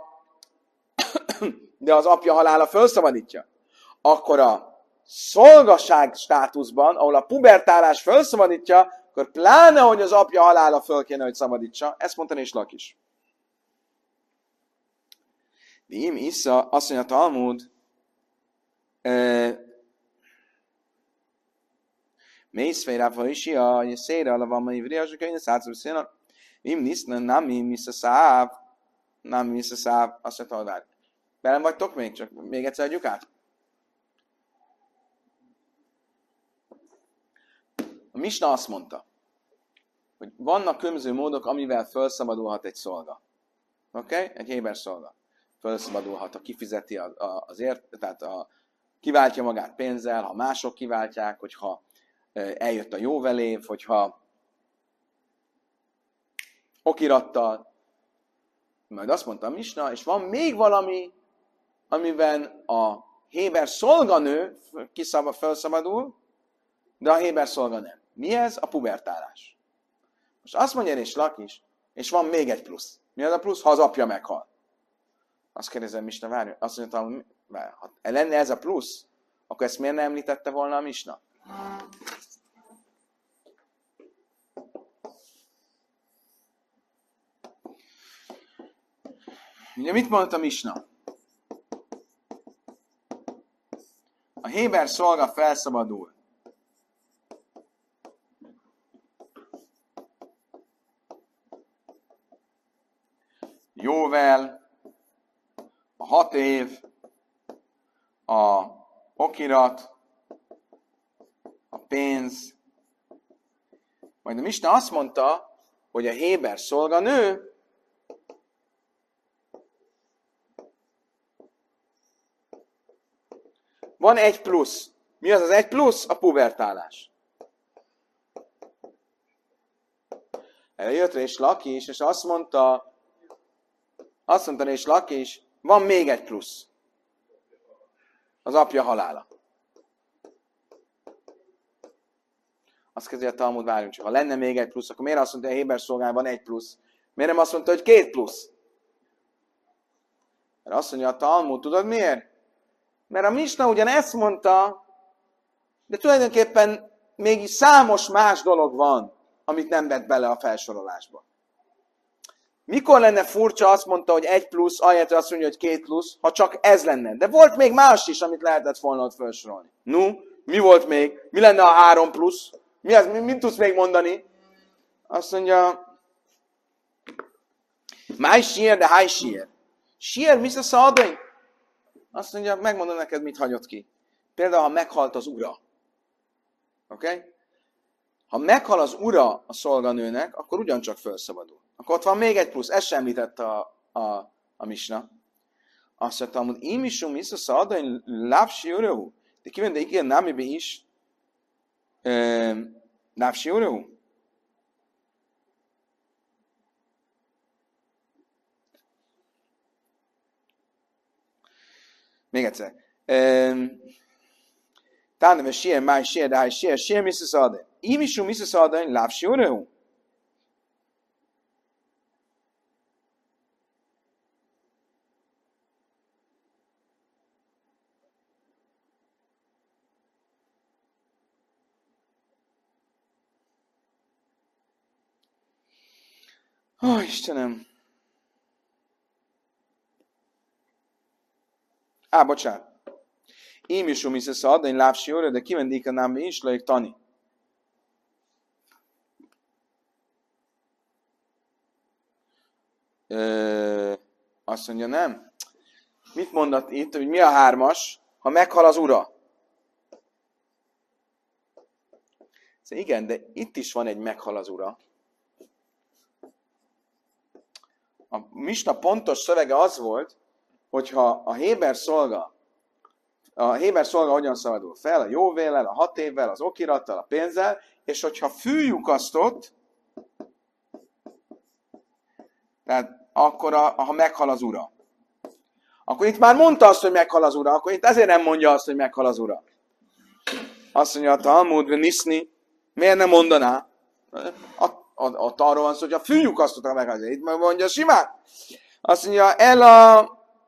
de az apja halála felszabadítja. Akkor a szolgaság státuszban, ahol a pubertálás felszabadítja, akkor pláne, hogy az apja halála föl kéne, hogy szabadítsa. Ezt mondta és Lakis. Vím Isza, azt mondja a Talmud, Mészfejráfa is, hogy széjre alava mai vriások, hogy ez átszor széna. Vím Niszna, nem mi Misza Száv, nem Misza Száv, azt mondja, hogy várj. Belem vagytok még? Csak még egyszer adjuk át? A misna azt mondta, hogy vannak különböző módok, amivel felszabadulhat egy szolga. Oké? Okay? Egy héber szolga. Felszabadulhat, ha kifizeti az, az ért, tehát a, kiváltja magát pénzzel, ha mások kiváltják, hogyha eljött a jóvelév, hogyha okirattal. Majd azt mondta a misna, és van még valami, amiben a héber szolganő kiszabad, felszabadul, de a héber szolga nem. Mi ez? A pubertálás. Most azt mondja és Lakis, és van még egy plusz. Mi az a plusz? Ha az apja meghal. Azt kérdezem, misna, várj, azt mondja, ha lenne ez a plusz, akkor ezt miért nem említette volna a misna? Ugye mit mondta a misna? A héber szolga felszabadul. Jóvel, a hat év, a okirat, a pénz. Majd a misna azt mondta, hogy a héber szolganő van egy plusz. Mi az az egy plusz? A pubertálás. Erre jött Rés Lakis, és azt mondta, azt mondta Rés Lakis, van még egy plusz. Az apja halála. Azt kezdje a Talmud, várjunk csak. Ha lenne még egy plusz, akkor miért azt mondta, hogy a Héber szolgálban van egy plusz? Miért nem azt mondta, hogy két plusz? Mert azt mondja a Talmud, tudod miért? Mert a Misna ugyan ezt mondta, de tulajdonképpen mégis számos más dolog van, amit nem vett bele a felsorolásba. Mikor lenne furcsa, azt mondta, hogy egy plusz, ahelyett azt mondja, hogy két plusz, ha csak ez lenne. De volt még más is, amit lehetett volna ott felsorolni. No, mi volt még? Mi lenne a három plusz? Mi az? Mit tudsz még mondani? Azt mondja, máj sír, de háj sír. Sír, mi az adani? Azt mondja, megmondom neked, mit hagyott ki. Például, ha meghalt az ura. Oké? Okay? Ha meghal az ura a szolganőnek, akkor ugyancsak felszabadul. Akkor ott van még egy plusz, ezt sem említette a, a, a Misna. Azt mondta, hogy imisum vissza szadai lápsi urehu. De kivende igen, námibe is lápsi urehu. Még egyszer. Táneve sier, máj sier, de háj sier, sier vissza szadai. Imisum vissza szadai lápsi urehu. Ó, oh, Istenem! Á, bocsánat. Én is um is adni lápsi óra, de kivendik a námbe is, lejük tani. Ö, azt mondja, nem. Mit mondott itt, hogy mi a hármas, ha meghal az ura? Szóval igen, de itt is van egy meghal az ura. A Misna pontos szövege az volt, hogyha a Héber szolga, a Héber szolga hogyan szabadul fel? A jóvéllel, a hat évvel, az okirattal, a pénzzel, és hogyha fűlyukasztott, tehát akkor, a, ha meghal az ura. Akkor itt már mondta azt, hogy meghal az ura, akkor itt ezért nem mondja azt, hogy meghal az ura. Azt mondja a Talmud, niszni, miért nem mondaná? Ott arról van szó, hogy a fűlyukasztottak meg azért. Itt mondja simán. Azt mondja, el a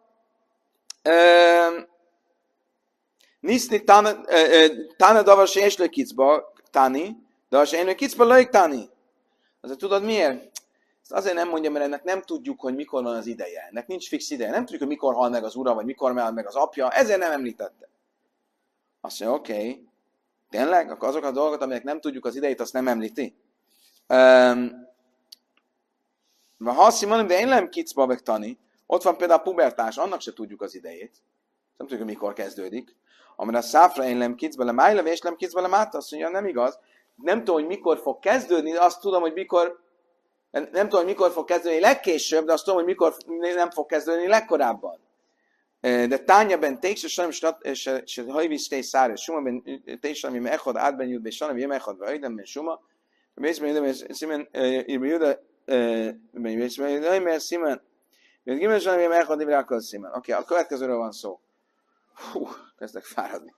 niszni tána davas és lökicba tani, de az én lökicba löjk tani. Azért tudod miért? Ezt azért nem mondja, mert ennek nem tudjuk, hogy mikor van az ideje. Ennek nincs fix ideje. Nem tudjuk, hogy mikor hal meg az ura, vagy mikor hal meg az apja. Ezért nem említette. Azt mondja, oké. Okay. Tényleg? Akkor azok a dolgok, amelyek nem tudjuk az idejét, azt nem említi? Um, ha azt mondom, de én nem kicba megtani, ott van például a pubertás, annak se tudjuk az idejét. Nem tudjuk, mikor kezdődik. Amire a száfra én nem kicba le májleve, és nem kicba le máta, azt mondja, nem igaz. Nem tudom, hogy mikor fog kezdődni, de azt tudom, hogy mikor, nem tudom, hogy mikor fog kezdődni legkésőbb, de azt tudom, hogy mikor nem fog kezdődni legkorábban. De tányában téks, és hajvíz tész szára, és suma ben tész, ami mechad átben jut, és sanami mechad, vagy nem ben suma. Bészben jön, Szimon, írba Júda, bészben jön, mert Szimon, mert Gimel sanami mechad, írba akkor Szimon. Oké, a következőről van szó. Hú, kezdek fáradni.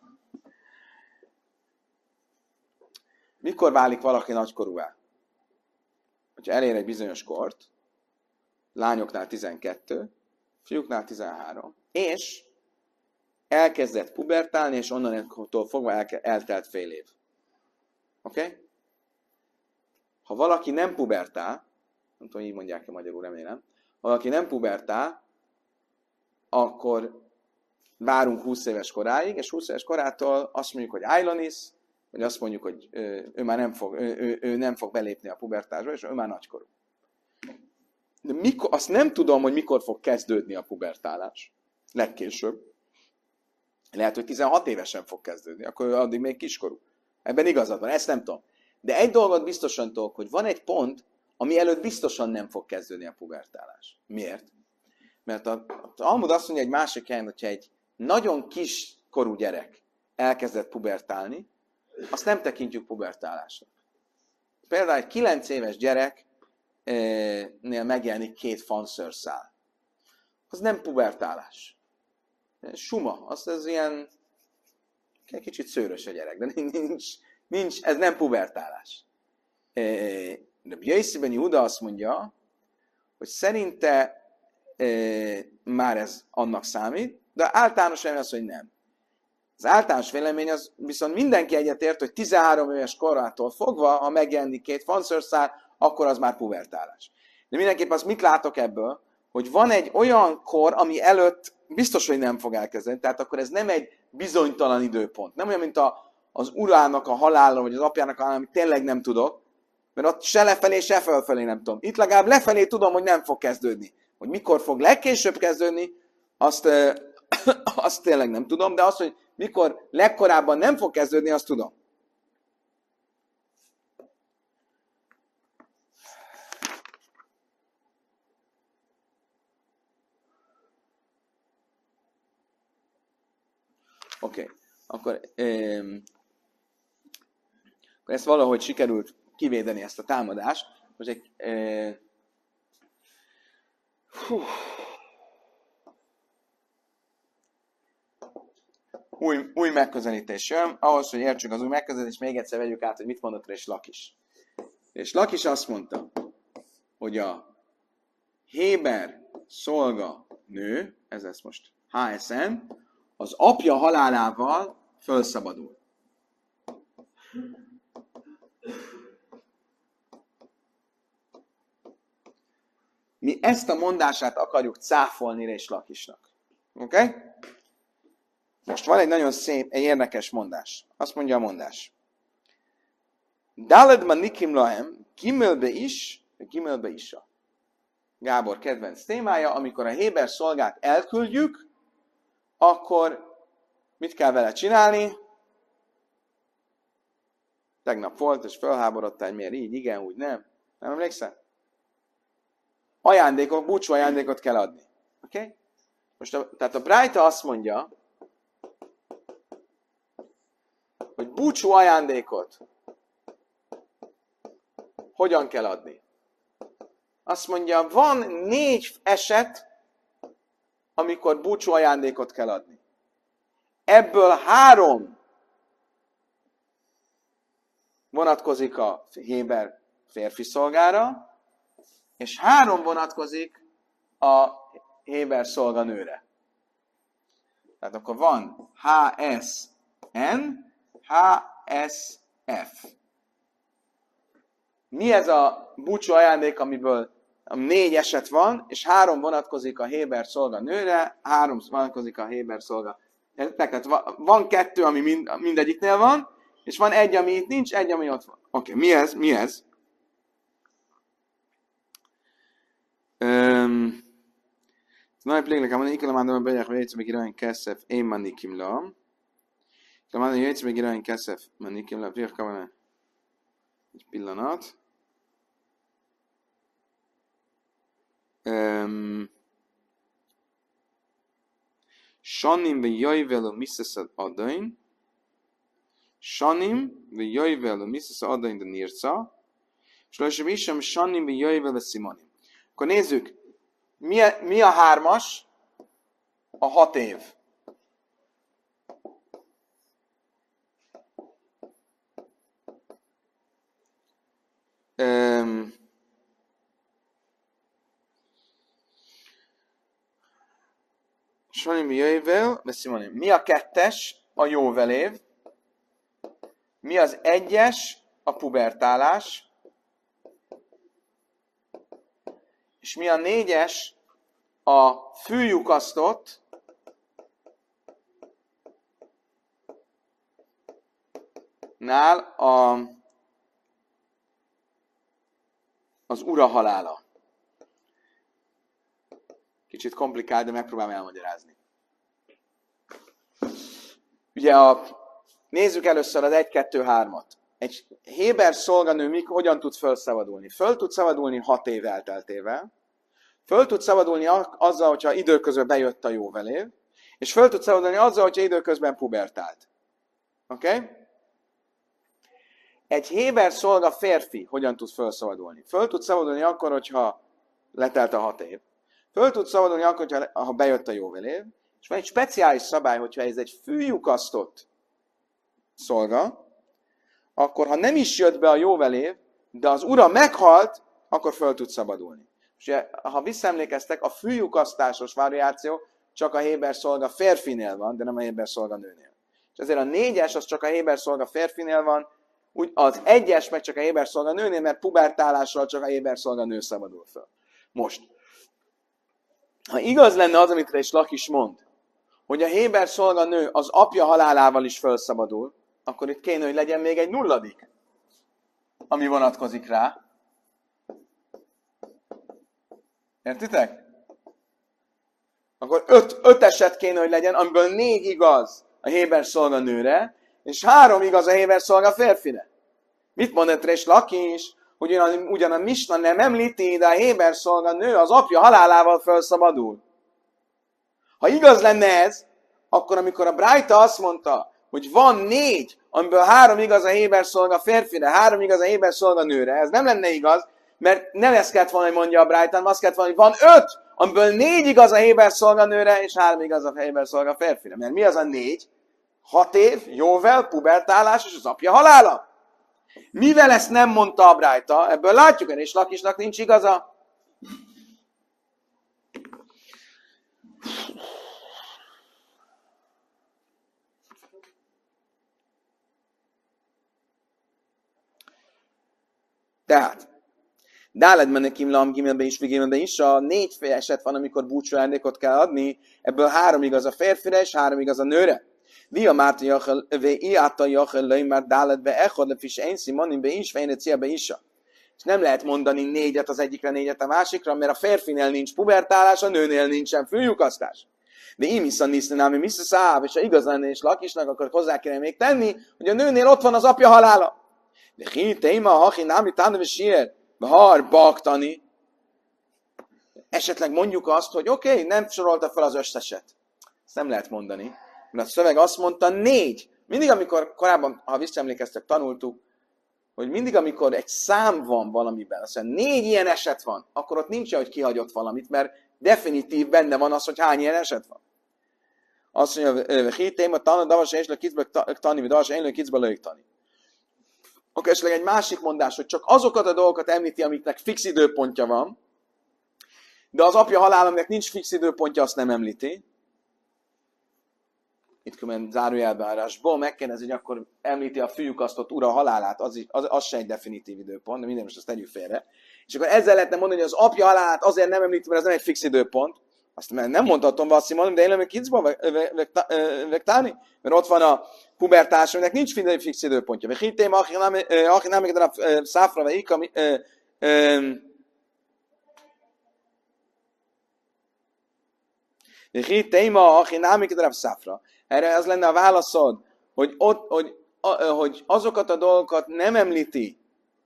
Mikor válik valaki nagykorúvá? Hogyha elér egy bizonyos kort, lányoknál tizenkettő, fiúknál tizenhárom, és elkezdett pubertálni, és onnantól fogva eltelt fél év. Oké? Okay? Ha valaki nem pubertál, nem tudom, így mondják-e magyarul, remélem, ha valaki nem pubertál, akkor várunk húsz éves koráig, és húsz éves korától azt mondjuk, hogy Ailonis, vagy azt mondjuk, hogy ő, ő már nem fog, ő, ő, ő nem fog belépni a pubertásba, és ő már nagykorú. De mikor, azt nem tudom, hogy mikor fog kezdődni a pubertálás. Legkésőbb. Lehet, hogy tizenhat évesen fog kezdődni, akkor addig még kiskorú. Ebben igazad van, ezt nem tudom. De egy dolgot biztosan tudok, hogy van egy pont, ami előtt biztosan nem fog kezdődni a pubertálás. Miért? Mert a, a Talmud azt mondja egy másik helyen, hogyha egy nagyon kiskorú gyerek elkezdett pubertálni, azt nem tekintjük pubertálásnak. Például egy kilenc éves gyereknél megjelenik két fanszőrszál. Az nem pubertálás. Suma, az ez ilyen egy kicsit szőrös a gyerek, de nincs, nincs, ez nem pubertálás. De Bjaisziben Júda azt mondja, hogy szerinte már ez annak számít, de általános vélemény az, hogy nem. Az általános vélemény az viszont mindenki egyetért, hogy tizenhárom éves korától fogva, ha megjelenik két fanszőrszál, akkor az már pubertálás. De mindenképp azt mit látok ebből, hogy van egy olyan kor, ami előtt biztos, hogy nem fog elkezdeni, tehát akkor ez nem egy bizonytalan időpont. Nem olyan, mint a, az urának a halála, vagy az apjának a halála, amit tényleg nem tudok, mert ott se lefelé, se felfelé nem tudom. Itt legalább lefelé tudom, hogy nem fog kezdődni. Hogy mikor fog legkésőbb kezdődni, azt, azt tényleg nem tudom, de azt, hogy mikor legkorábban nem fog kezdődni, azt tudom. Oké, okay. akkor, um, akkor ezt valahogy sikerült kivédeni ezt a támadást. Most egy... Uh, új, új megközelítés jön. Ahhoz, hogy értsük az új megközelítést, még egyszer vegyük át, hogy mit mondott Rés Lakis. És Lakis azt mondta, hogy a Héber szolga nő, ez lesz most há es en, az apja halálával fölszabadul. Mi ezt a mondását akarjuk cáfolni Rés Lakisnak. Oké? Okay? Most van egy nagyon szép, egy érdekes mondás. Azt mondja a mondás. Daled manikim lahem, gimelbe is, gimelbe isa. Gábor kedvenc témája, amikor a héber szolgát elküldjük, akkor mit kell vele csinálni? Tegnap volt, és felháborodtál, miért így, igen, úgy, nem. Nem emlékszel? Ajándékot, búcsú ajándékot kell adni. Oké? Okay? Most a, tehát a Brájta azt mondja, hogy búcsú ajándékot hogyan kell adni. Azt mondja, van négy eset, amikor búcsú ajándékot kell adni. Ebből három vonatkozik a héber férfi szolgára, és három vonatkozik a héber szolganőre. Tehát akkor van há es en, há es ef. Mi ez a búcsú ajándék, amiből négy eset van, és három vonatkozik a héber szolga nőre, három vonatkozik a héber szolga. Tehát van kettő, ami mind, mindegyiknél van, és van egy, ami itt nincs, egy, ami ott van. Oké, okay, mi ez? Mi ez? Nagy plégnek ám, ikkel amádom, begyek, hogy jöjjtsz meg irányén keszef, én manikim la. Ikkel amádom, jöjjtsz meg irányén keszef, manikim la. Plégnek ám, egy pillanat. Um, Shanim ve jajvelu miszeszad adain. Shanim ve jajvelu miszeszad adain de nirca. És lássabb isem Shanim ve jajvelu simonim. Akkor nézzük, mi a, mi a hármas? A hat év. Um, Sanim jöjjvel, beszélni. Mi a kettes? A jóvelév. Mi az egyes? A pubertálás. És mi a négyes? A fűlyukasztott. Nál a, az ura halála. Kicsit komplikált, de megpróbálom elmagyarázni. Ugye a, nézzük először az egy kettő hármat. Egy héber szolganő mik, hogyan tud felszabadulni? Föl tud szabadulni hat év elteltével. Föl tud szabadulni azzal, hogyha időközben bejött a jóvelév. És föl tud szabadulni azzal, hogyha időközben pubertált. Oké? Okay? Egy héber szolga férfi hogyan tud felszabadulni? Föl tud szabadulni akkor, hogyha letelt a hat év. Föl tud szabadulni akkor, hogyha, ha bejött a jóvelév. És van egy speciális szabály, hogyha ez egy füllyukasztott szolga, akkor ha nem is jött be a jóvelév, de az ura meghalt, akkor föl tud szabadulni. És ugye, ha visszaemlékeztek, a füllyukasztásos variáció csak a héber szolga férfinél van, de nem a héber szolga nőnél. És ezért a négyes az csak a héber szolga férfinél van, úgy az egyes meg csak a héber szolga nőnél, mert pubertálással csak a héber szolga nő szabadul föl. Most, ha igaz lenne az, amit is Lakis mond, hogy a héber szolga nő az apja halálával is felszabadul, akkor itt kéne, hogy legyen még egy nulladik, ami vonatkozik rá. Értitek? Akkor öt, öt eset kéne, hogy legyen, amiből négy igaz a héber szolga nőre, és három igaz a héber szolga férfire. Mit mondott Rés Lakis? Hogy ugyan, ugyan a Misna nem említi, de a héber szolga nő az apja halálával felszabadul. Ha igaz lenne ez, akkor amikor a Brájta azt mondta, hogy van négy, amiből három igaz a héber szolga férfire, három igaz a héber szolga nőre, ez nem lenne igaz, mert nem ezt kellett volna, hogy mondja a Brájta, hanem azt kellett volna, hogy van öt, amiből négy igaz a héber szolga nőre, és három igaz a héber szolga férfire. Mert mi az a négy? Hat év, jóvel, pubertálás és az apja halála. Mivel ezt nem mondta a Brájta, ebből látjuk, és Lakisnak nincs igaza. Tehát, Dáled menekim lam gimmelbe is, vigémelbe is, a négy fél eset van, amikor búcsújándékot kell adni, ebből három igaz a férfire, és három igaz a nőre. Via Márta Jachel, ve Iáta Jachel, löj már Dáledbe, echod, lefis én szimonim be is, fejne célbe is. És nem lehet mondani négyet az egyikre, négyet a másikra, mert a férfinél nincs pubertálás, a nőnél nincsen füllyukasztás. De imisza nisztenámi misza száv, és ha igaz lenne és Lakisnak, akkor hozzá kéne még tenni, hogy a nőnél ott van az apja halála. De hi, téma, hachi, námi, tánve, sír, har, baktani. Esetleg mondjuk azt, hogy oké, okay, nem sorolta fel az összeset. Ezt nem lehet mondani. Mert a szöveg azt mondta, négy. Mindig, amikor korábban, ha visszaemlékeztek, tanultuk, hogy mindig, amikor egy szám van valamiben, azt mondja, négy ilyen eset van, akkor ott nincs, hogy kihagyott valamit, mert definitív benne van az, hogy hány ilyen eset van. Azt mondja, hitém, a tanul, davas, én lők kicbe tani, vagy davas, én lők kicbe lők tani. Akkor esetleg egy másik mondás, hogy csak azokat a dolgokat említi, amiknek fix időpontja van, de az apja halál, aminek nincs fix időpontja, azt nem említi. Itt különben zárójelben árásból megkérdezi, hogy akkor említi a füllyukasztott ura halálát, az, az, az se egy definitív időpont, de minden most azt tegyük félre. És akkor ezzel lehetne mondani, hogy az apja halálát azért nem említi, mert ez nem egy fix időpont. Azt nem mondhatom, azt mondom, de én nem kicba vektáni, mert ott van a pubertás, aminek nincs fix időpontja. Vagy hittem, aki nem megedem a száfra, vagy ikam, hittem, aki nem megedem a száfra. Erre az lenne a válaszod, hogy, ott, hogy, hogy azokat a dolgokat nem említi,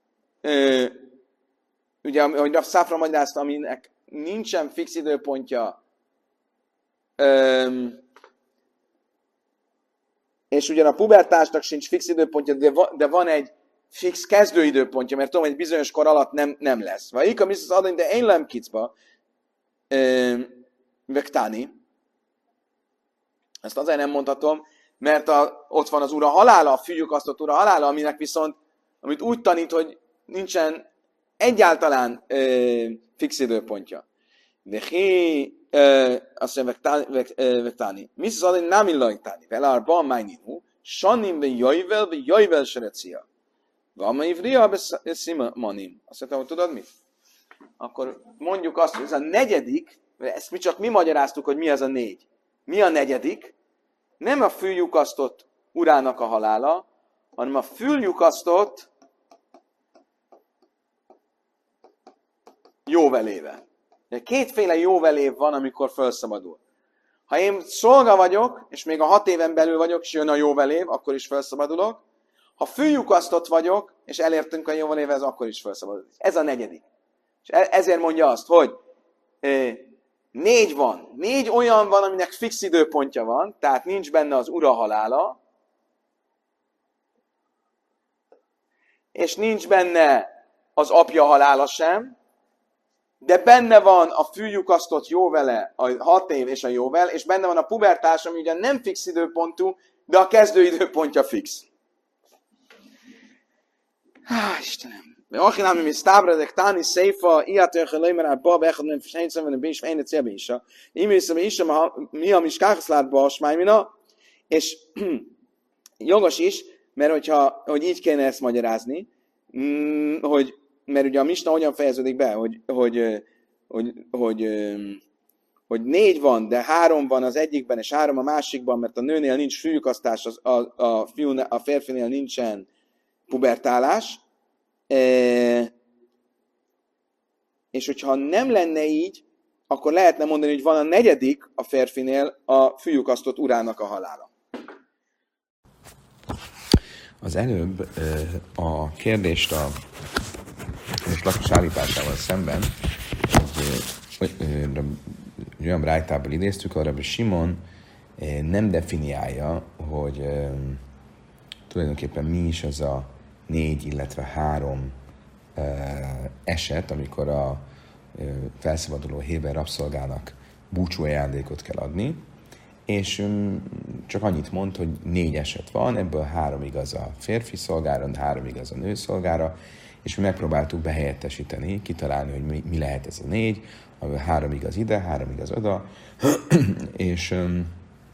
ugye, hogy a száfra magyarázta, aminek nincsen fix időpontja, és ugyan a pubertásnak sincs fix időpontja, de van egy fix kezdőidőpontja, mert tudom, hogy bizonyos kor alatt nem, nem lesz. Vagy ikam is az adani, de én nem kicba vektáni. Ezt azért nem mondhatom, mert a, ott van az ura halála, a füllyukasztott ura halála, aminek viszont, amit úgy tanít, hogy nincsen egyáltalán ö, fix időpontja. De hi, azt mondja, vektáni. Mi az adani, nem illajtáni. Vele arba, májninu, sannim be jöjvel, be jöjvel serecia. Vama ivria, be szimanim. Azt mondtam, hogy tudod mit? Akkor mondjuk azt, hogy ez a negyedik, ezt mi csak mi magyaráztuk, hogy mi az a négy. Mi a negyedik? Nem a füllyukasztott urának a halála, hanem a füllyukasztott jóveléve. Kétféle jóvelév van, amikor felszabadul. Ha én szolga vagyok, és még a hat éven belül vagyok, és jön a jóvelév, akkor is felszabadulok. Ha füllyukasztott vagyok, és elértünk a jóvelévhez, akkor is felszabadulok. Ez a negyedik. És ezért mondja azt, hogy négy van. Négy olyan van, aminek fix időpontja van, tehát nincs benne az ura halála, és nincs benne az apja halála sem, de benne van a fűlyukasztott jóvele, a hat év és a jóvel, és benne van a pubertás, ami ugye nem fix időpontú, de a kezdő időpontja fix. Há, Istenem! ואוכי נמי מסתברא דקטני סייפה, אי התוך אלוהימר הבא באחד מן פשעים ונביש ואין אציה באישה. אם יש באישה mi a miskachas lát ba a smájmina, és jogos is, mert hogyha, hogy így kéne ezt magyarázni, hogy, mert ugye a misna hogyan fejeződik be, hogy, hogy, hogy, hogy, hogy négy van, de három van az egyikben, és három a másikban, mert a nőnél nincs fűlyukasztás, a, a, fiúnél, a férfinél nincsen pubertálás, E, és hogyha nem lenne így, akkor lehetne mondani, hogy van a negyedik a férfinél a fűlyukasztott urának a halála. Az előbb a kérdést a most lakos állításával szemben egy, egy olyan brájtából idéztük, arra hogy Simon nem definiálja, hogy tulajdonképpen mi is az a négy, illetve három uh, eset, amikor a uh, felszabaduló héber rabszolgának búcsú ajándékot kell adni, és um, csak annyit mond, hogy négy eset van, ebből három igaz a férfi szolgára, három igaz a nő szolgára, és mi megpróbáltuk behelyettesíteni, kitalálni, hogy mi, mi lehet ez a négy, amiből három igaz ide, három igaz oda, és um,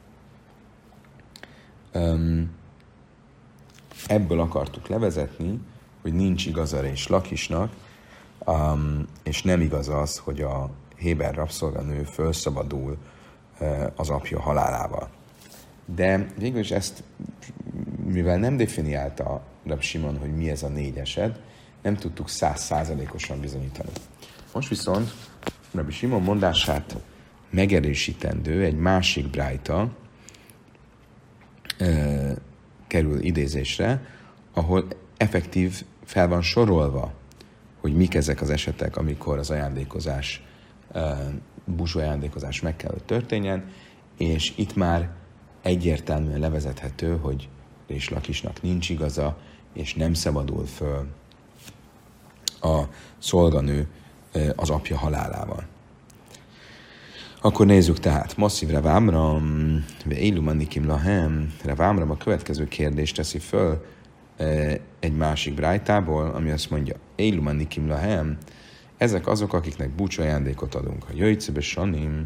um, ebből akartuk levezetni, hogy nincs igaza és Lakisnak, um, és nem igaz az, hogy a héber rabszolganő felszabadul uh, az apja halálával. De végül is ezt, mivel nem definiálta Rab Simon, hogy mi ez a négy eset, nem tudtuk száz százalékosan bizonyítani. Most viszont Rabbi Simon mondását megerősítendő egy másik brájta uh, kerül idézésre, ahol effektív fel van sorolva, hogy mik ezek az esetek, amikor az ajándékozás, búcsú ajándékozás meg kell, hogy történjen, és itt már egyértelműen levezethető, hogy és Lakisnak nincs igaza, és nem szabadul föl a szolganő az apja halálával. Akkor nézzük tehát. Masszív Rav Amram, ve Eilumanikim lahem. Rav Amram a következő kérdést teszi föl e, egy másik brájtából, ami azt mondja, Eilumanikim lahem, ezek azok, akiknek búcsú ajándékot adunk. A jöjjcebe sanim,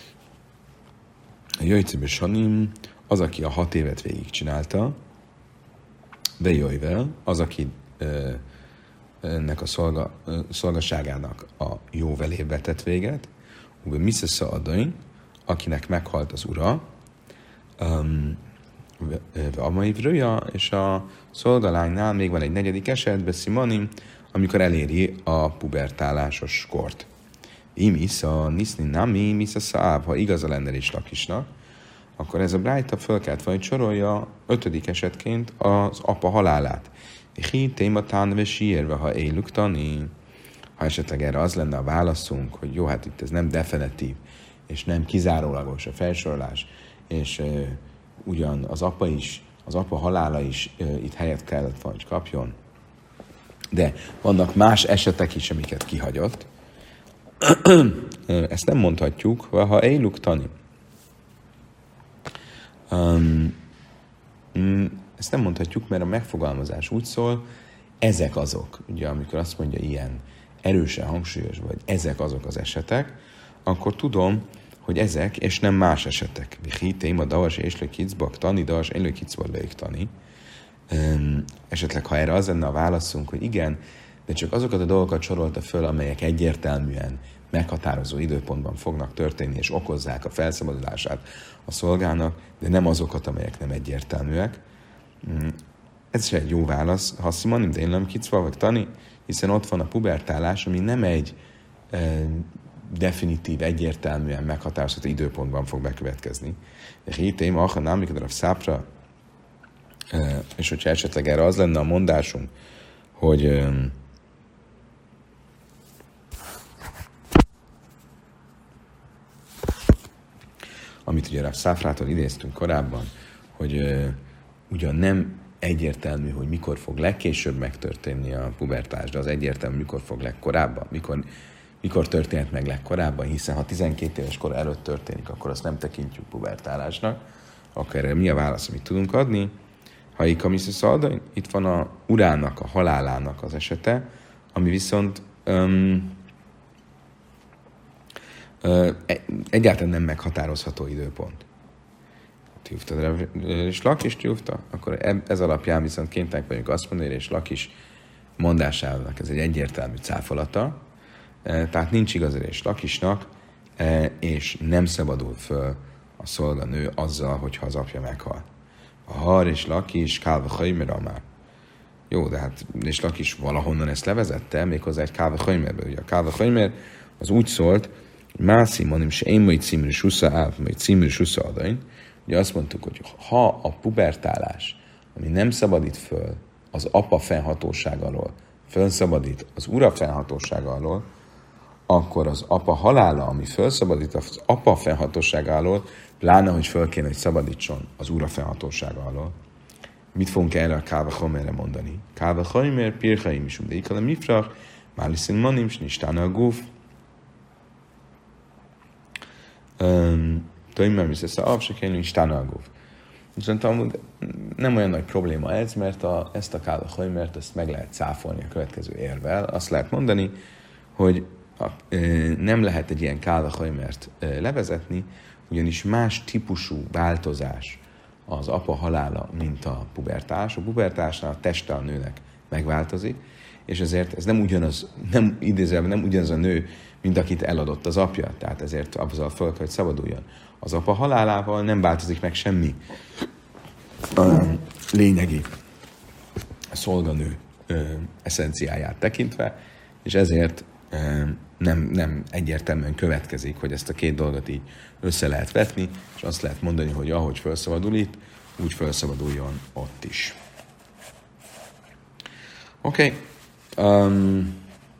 a jöjjcebe sanim, az, aki a hat évet végigcsinálta, ve jöjjvel, az, aki e, ennek a szolga, szolgaságának a jóvelébe tett véget, Ube Miszesza Adain, akinek meghalt az ura, um, Amaivruja, és a szolgalánynál még van egy negyedik eset, Beszimanim, amikor eléri a pubertálásos kort. Imis a Niszni Nami, Miszesza, ha igaza lenne is Lakisnak, akkor ez a brájta föl kellett vagy sorolja ötödik esetként az apa halálát. Hi tématán ve sírve, ha élük tani. Ha esetleg erre az lenne a válaszunk, hogy jó, hát itt ez nem definitív, és nem kizárólagos a felsorolás, és uh, ugyan az apa is, az apa halála is uh, itt helyet kellett vagy kapjon, de vannak más esetek is, amiket kihagyott. Ezt nem mondhatjuk, ha élük tani. Um, ezt nem mondhatjuk, mert a megfogalmazás úgy szól, ezek azok, ugye amikor azt mondja ilyen erősen hangsúlyos, vagy ezek azok az esetek, akkor tudom, hogy ezek, és nem más esetek. Vichitém a davas és lekicbak tani, davas én lekicbak leik tani. Esetleg, ha erre az lenne a válaszunk, hogy igen, de csak azokat a dolgokat sorolta föl, amelyek egyértelműen meghatározó időpontban fognak történni, és okozzák a felszabadulását a szolgának, de nem azokat, amelyek nem egyértelműek. Ez is egy jó válasz. Ha szimanim, de én nem kicva vagy tani, hiszen ott van a pubertálás, ami nem egy e, definitív, egyértelműen meghatározott időpontban fog bekövetkezni. Hitém, aha, nem, mikor a szápra, e, és hogyha esetleg erre az lenne a mondásunk, hogy e, amit ugye a Száfrától idéztünk korábban, hogy e, ugyan nem egyértelmű, hogy mikor fog legkésőbb megtörténni a pubertás, de az egyértelmű, mikor fog legkorábban, mikor, mikor történhet meg legkorábban, hiszen ha tizenkét éves kor előtt történik, akkor azt nem tekintjük pubertálásnak. Akkor erre mi a válasz, amit tudunk adni? Ha ikamisza itt van a urának, a halálának az esete, ami viszont um, uh, egyáltalán nem meghatározható időpont. Tjúfta, és Lakis tjúfta, akkor ez alapján viszont kénytelenek vagyunk azt mondani, és Lakis mondásának ez egy egyértelmű cáfolata, tehát nincs igaz és Lakisnak, és nem szabadul föl a szolganő azzal, hogyha az apja meghal. A har és Lakis kálva hajmer már. Jó, de hát és Lakis valahonnan ezt levezette, méghozzá egy kálva hajmerbe. Ugye a kálva hajmer az úgy szólt, hogy mászi manim se én majd című susza áll, majd című susza adain. Ugye azt mondtuk, hogy ha a pubertálás, ami nem szabadít föl az apa fennhatósága alól, fölszabadít az ura fennhatósága alól, akkor az apa halála, ami fölszabadít az apa fennhatósága alól, pláne, hogy föl kéne, hogy szabadítson az ura fennhatósága alól. Mit fogunk erre a Kálva Chomerre mondani? Kálva Chomer, Pirchaim is, de ikale mifrach, Máliszin manim, Snistána a guf. Töjjmer, mi szesza ab, se kell, Snistána a guf. Viszont amúgy nem olyan nagy probléma ez, mert a, ezt a Kálva Chomert ezt meg lehet cáfolni a következő érvel. Azt lehet mondani, hogy a, e, nem lehet egy ilyen Kálva Chomert e, levezetni, ugyanis más típusú változás az apa halála, mint a pubertás. A pubertásnál a teste a nőnek megváltozik, és ezért ez nem ugyanaz, nem idézőjelben nem ugyanaz a nő, mint akit eladott az apja, tehát ezért azzal föl kell, hogy szabaduljon. Az apa halálával nem változik meg semmi a lényegi a szolganő ö, eszenciáját tekintve, és ezért ö, nem, nem egyértelműen következik, hogy ezt a két dolgot így össze lehet vetni, és azt lehet mondani, hogy ahogy felszabadul itt, úgy felszabaduljon ott is. Oké. Okay. Um,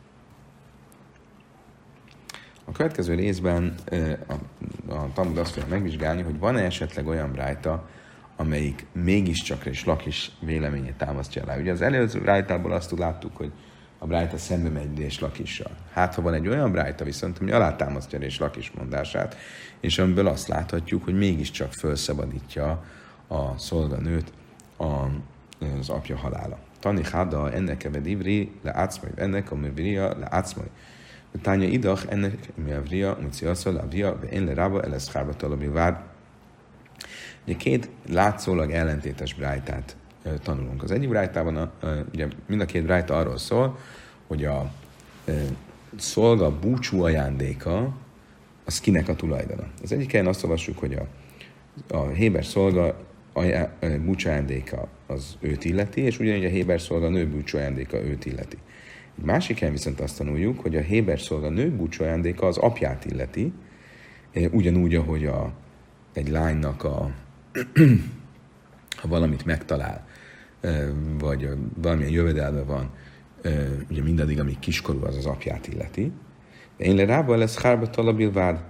a következő részben a, a Talmud azt fogja megvizsgálni, hogy van-e esetleg olyan brájta, amelyik mégiscsak és Lakis véleményét támasztja alá. Ugye az előző brájtából azt láttuk, hogy a brájta szembe megy és Lakissal. Hát, ha van egy olyan brájta viszont, ami alátámasztja és Lakis mondását, és amiből azt láthatjuk, hogy mégiscsak felszabadítja a szolganőt az apja halála. Tani háda ennek eved ivri, le átszmaj, ennek a művria, le átszmaj. Tánya idach, ennek művria, muciasza, le avia, ve én le rába, el lesz hárba talabi vár. Ugye két látszólag ellentétes brájtát e, tanulunk. Az egyik brájtában, a, e, ugye mind a két brájta arról szól, hogy a e, szolga búcsú ajándéka, az kinek a tulajdona. Az egyik helyen azt olvassuk, hogy a, a héber szolga ajá, e, búcsú ajándéka az őt illeti, és ugyanígy a héber szolga nő búcsú ajándéka őt illeti. Egy másik helyen viszont azt tanuljuk, hogy a héber szolga nő búcsú ajándéka az apját illeti, e, ugyanúgy, ahogy a, egy lánynak a ha valamit megtalál, vagy valamilyen jövedelme van, ugye mindaddig, amíg kiskorú, az az apját illeti. De én le rába lesz hárba talabil vád.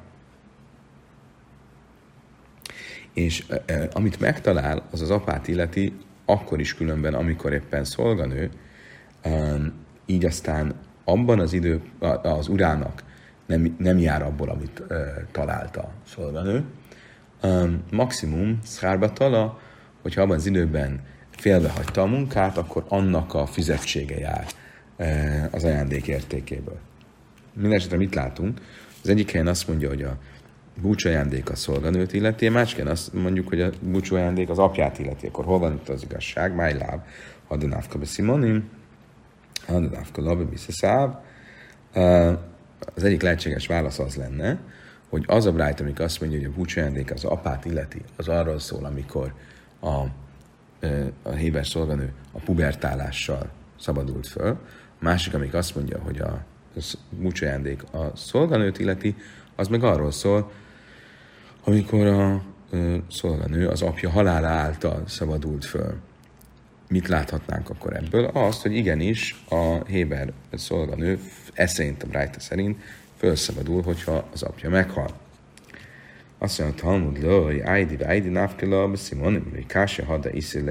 És amit megtalál, az az apát illeti, akkor is különben, amikor éppen szolganő, így aztán abban az idő, az urának nem, nem jár abból, amit találta szolganő. Um, maximum szárba tala, hogyha abban az időben félbehagyta a munkát, akkor annak a fizetsége jár e, az ajándék értékéből. Mindenesetre mit látunk? Az egyik helyen azt mondja, hogy a búcsú ajándék a szolganőt illeti, a másik helyen azt mondjuk, hogy a búcsú ajándék az apját illeti. Akkor hol van itt az igazság? Máj láb, hadanávka be szimonim, hadanávka labe biszaszáv. Az egyik lehetséges válasz az lenne, hogy az a brájt, amik azt mondja, hogy a búcsú ajándék az apát illeti, az arról szól, amikor a, a héber szolganő a pubertálással szabadult föl. A másik, amik azt mondja, hogy a búcsú ajándék a szolganőt illeti, az meg arról szól, amikor a szolganő az apja halála által szabadult föl. Mit láthatnánk akkor ebből? Azt, hogy igenis a héber szolganő, ez szerint a brájta szerint, fölszabadul, hogyha az apja meghal. Azt mondja, Talmud lőj, ájdi, ájdi, návkela, beszimonim, hogy káse hada iszilei,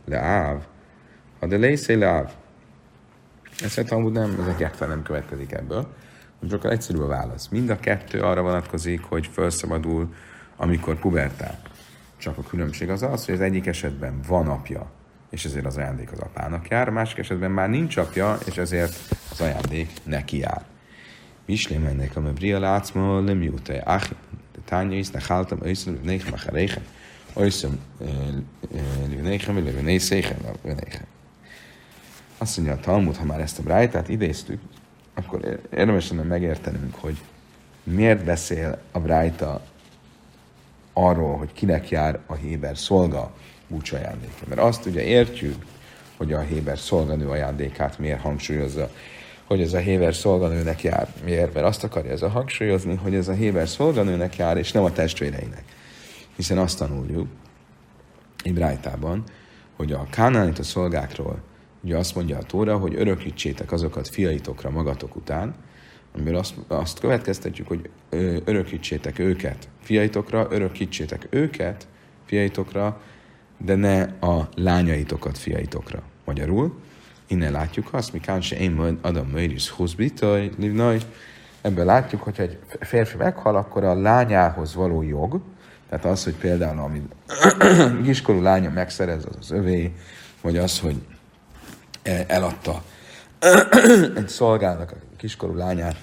leáv, ha de lészé leáv. Ezt amúgy nem, ez a kettő nem következik ebből. Csak egyszerű a válasz. Mind a kettő arra vonatkozik, hogy felszabadul, amikor pubertál. Csak a különbség az az, hogy az egyik esetben van apja, és ezért az ajándék az apának jár, a másik esetben már nincs apja, és ezért az ajándék neki jár. Vislém ennek, amely bria látszma, nem jutaj. Ach, de tánya is, necháltam, őszön, lövnékem, acharéken. Őszön, lövnékem, lövné széken, lövnékem. Azt mondja a Talmud, ha már ezt a brájtát idéztük, akkor érdemes lenne megértenünk, hogy miért beszél a brájta arról, hogy kinek jár a héber szolga búcsú ajándéka. Mert azt ugye értjük, hogy a héber szolganő ajándékát miért hangsúlyozza, hogy ez a héber szolganőnek jár. Miért? Mert azt akarja ez a hangsúlyozni, hogy ez a héber szolganőnek jár, és nem a testvéreinek. Hiszen azt tanuljuk Ibrájtában, hogy a kánánita szolgákról ugye azt mondja a Tóra, hogy örökítsétek azokat fiaitokra magatok után, amiből azt, azt következtetjük, hogy örökítsétek őket fiaitokra, örökítsétek őket fiaitokra, de ne a lányaitokat fiaitokra. Magyarul, innen látjuk azt, mikán se én majd adom möjris húzbitaj, livnaj. Ebből látjuk, hogy egy férfi meghal, akkor a lányához való jog, tehát az, hogy például amit kiskorú lánya megszerez, az az övé, vagy az, hogy eladta egy szolgának a kiskorú lányát,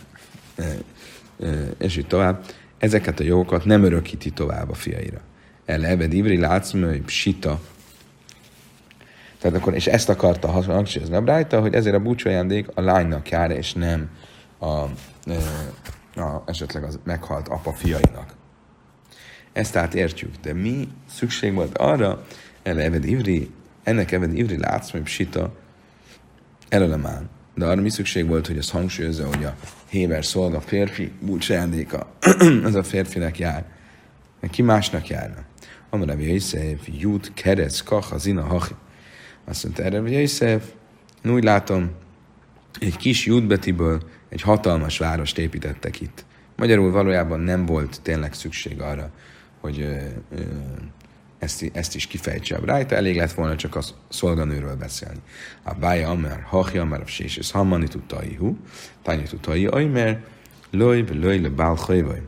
és így tovább, ezeket a jogokat nem örökíti tovább a fiaira. Eleved ivri látszmöj sita. Tehát akkor, és ezt akarta hangsúlyozni a brájta, hogy ezért a búcsúajándék a lánynak jár, és nem a, a, a, esetleg az meghalt apa fiainak. Ezt tehát értjük, de mi szükség volt arra, eleved ivri, ennek eved ivri látszmöj sita, elelemán. De arra mi szükség volt, hogy ezt hangsúlyozza, hogy a héber szolga férfi búcsúajándéka, az a férfinek jár. Ki másnak járna? Amarav Jöjszef, Jud, Keresz, Kach, Zina, Hachi. Azt mondta erre, hogy Jöjszef, úgy látom, egy kis Judbetiből egy hatalmas várost építettek itt. Magyarul valójában nem volt tényleg szükség arra, hogy ö, ö, ezt, ezt is kifejtse a brájta, elég lett volna csak a szolganőről beszélni. A bája amár, hachi amár, a sésész, hammani tudtai hú, tányi tudtai ajmer, loj, loj, le, bál, hajvaj.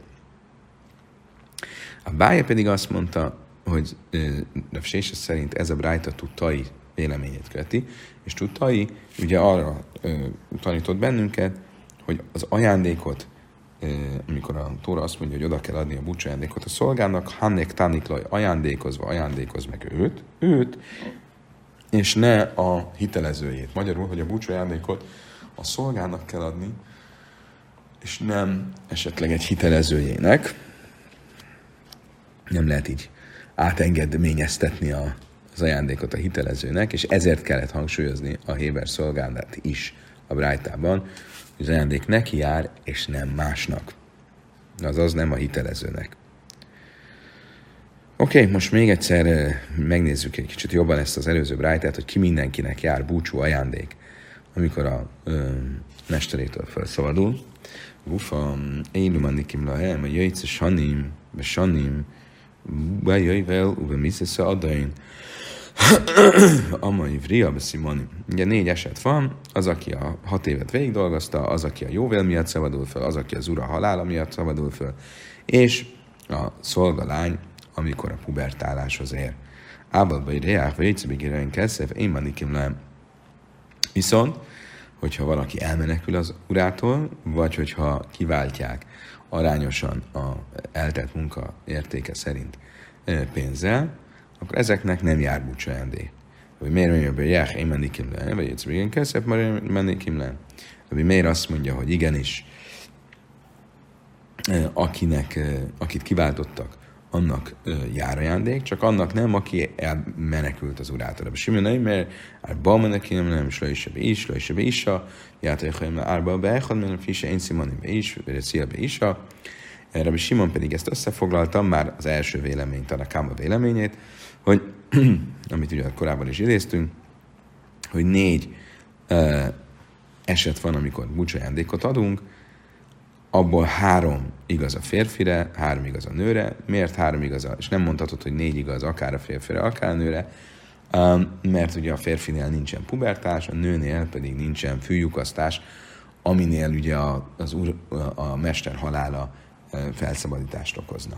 A bája pedig azt mondta, hogy Rav Sésész szerint ez a brájta tudtai véleményét követi, és tudtai ugye arra ö, tanított bennünket, hogy az ajándékot, ö, amikor a Tóra azt mondja, hogy oda kell adni a búcsúajándékot a szolgának, hannék tániklaj ajándékozva, ajándékoz meg őt, őt, és ne a hitelezőjét. Magyarul, hogy a búcsúajándékot a szolgának kell adni, és nem esetleg egy hitelezőjének. Nem lehet így átengedményeztetni a, az ajándékot a hitelezőnek, és ezért kellett hangsúlyozni a héber szolgálat is a brájtában, hogy az ajándék neki jár, és nem másnak. Azaz nem a hitelezőnek. Oké, okay, most még egyszer megnézzük egy kicsit jobban ezt az előző brájtát, hogy ki mindenkinek jár búcsú ajándék, amikor a ö, mesterétől felszabadul. Ufa, én lumannikim lahem, a jöjjtse sanim, be sanim, bejöjjvel, uve miszessze adain, amai vria beszimani. Ugye négy eset van, az, aki a hat évet végig dolgozta, az, aki a jóvél miatt szabadul föl, az, aki az ura halála miatt szabadul föl, és a szolgalány, amikor a pubertáláshoz ér. Ábalbai reák, vagy egyszerűen kezdve, én manikim lem. Viszont, hogyha valaki elmenekül az urától, vagy hogyha kiváltják arányosan a eltelt munka értéke szerint pénzzel, akkor ezeknek nem jár búcsúajándék. Vagy miért mondja, hogy jár, én mennikim le, vagy egyszerűen kezdve, mert mennikim le. Vagy miért azt mondja, hogy igenis, akinek, akit kiváltottak, annak jár ajándék, csak annak nem, aki elmenekült az urától. Simon, mert árba menekim nem, és lősebe is, lősebe isa, játékhaim árba beechad, mert fise én simonim be is, vagy szia be isa. Rabbi Simon pedig ezt összefoglaltam, már az első véleményt, a Káma véleményét, hogy, amit ugye korábban is idéztünk, hogy négy uh, eset van, amikor búcsúajándékot adunk, abból három igaz a férfire, három igaz a nőre. Miért három igaz a, és nem mondhatod, hogy négy igaz akár a férfire, akár a nőre. mert ugye a férfinél nincsen pubertás, a nőnél pedig nincsen fűlyukasztás, aminél ugye a, az úr, a mester halála felszabadítást okozna.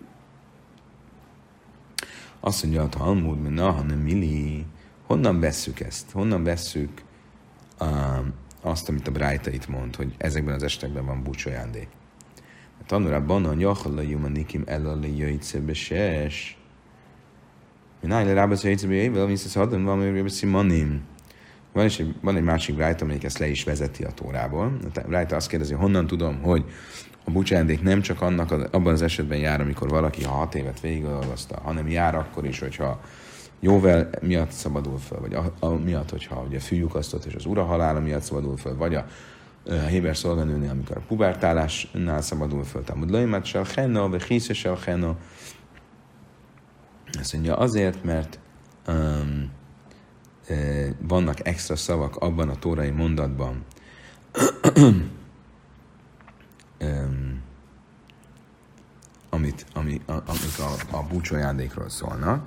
Azt mondja, a Talmud, mert na, hanem Mili, honnan vesszük ezt? Honnan vesszük um, azt, amit a Brájta itt mond, hogy ezekben az esetekben van búcsójándék? Tanulában a nyakalla jumanikim elali jöjtszebe ses. Minájle rábasz jöjtszebe jöjjvel, visz ez hadon van, hogy szimanim. Van, is egy, van egy másik Brájta, amelyik ezt le is vezeti a Tórából. A Brájta azt kérdezi, honnan tudom, hogy a búcsójándék nem csak annak az, abban az esetben jár, amikor valaki ha hat évet végigolvaszta, hanem jár akkor is, hogyha jóvel miatt szabadul föl, vagy a, a miatt, hogyha ugye fűlyukasztott és az ura halála miatt szabadul föl, vagy a, a héber szolganőnél, amikor a pubertálásnál szabadul föl, tehát laimat sel chenna, vagy hisze sel chenna. Azt mondja, azért, mert um, e, vannak extra szavak abban a tórai mondatban, um, amit, ami, a, amik a, a búcsójándékról szólnak.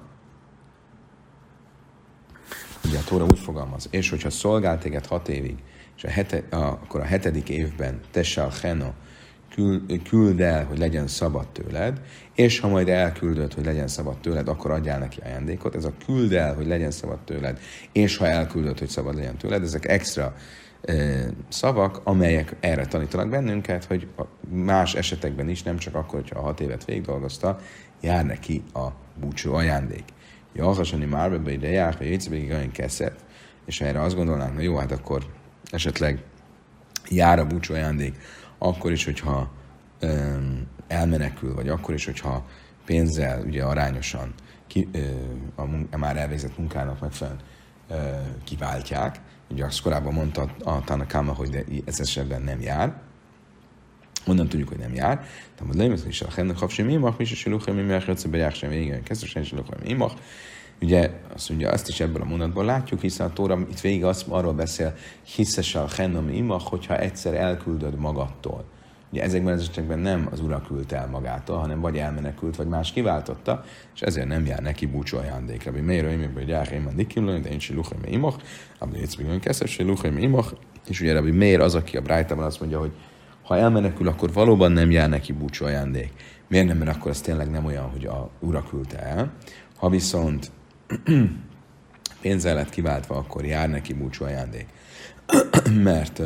Ugye a Tóra úgy fogalmaz, és hogyha szolgál téged hat évig, és a hete, a, akkor a hetedik évben tessel heno, küld, küld el, hogy legyen szabad tőled, és ha majd elküldöd, hogy legyen szabad tőled, akkor adjál neki ajándékot. Ez a küld el, hogy legyen szabad tőled, és ha elküldöd, hogy szabad legyen tőled, ezek extra e, szavak, amelyek erre tanítanak bennünket, hogy más esetekben is, nem csak akkor, hogyha a hat évet végig dolgozta, jár neki a búcsú ajándék. Jahasani már be ide jár, hogy jöjjtszebégi olyan keszet, és ha erre azt gondolnánk, na jó, hát akkor esetleg jár a búcsú ajándék, akkor is, hogyha um, elmenekül, vagy akkor is, hogyha pénzzel ugye arányosan ki, uh, a, a már elvégzett munkának megfelelően uh, kiváltják. Ugye azt korábban mondta a Tanakama, hogy de ez esetben nem jár. Onnan tudjuk, hogy nem jár. Tehát a leimez is a hennek hapsi imach, és a siluchai imach, jötsze bejár sem végén, kezdősen siluchai imach. Ugye azt mondja, azt is ebből a mondatból látjuk, hiszen a Tóra itt végig azt, arról beszél, hiszes a hennem imach, hogyha egyszer elküldöd magadtól. Ugye ezekben az esetekben nem az ura küldte el magától, hanem vagy elmenekült, vagy más kiváltotta, és ezért nem jár neki búcsú ajándékra. Miért olyan, hogy jár én már dikilőn, de én siluchai imach, abban itt végén kezdősen siluchai imach, és ugye Rabbi Meir az, aki a Brájtában azt mondja, hogy ha elmenekül, akkor valóban nem jár neki búcsú ajándék. Miért nem, mert akkor ez tényleg nem olyan, hogy a ura küldte el. Ha viszont pénzzel lett kiváltva, akkor jár neki búcsú ajándék. Mert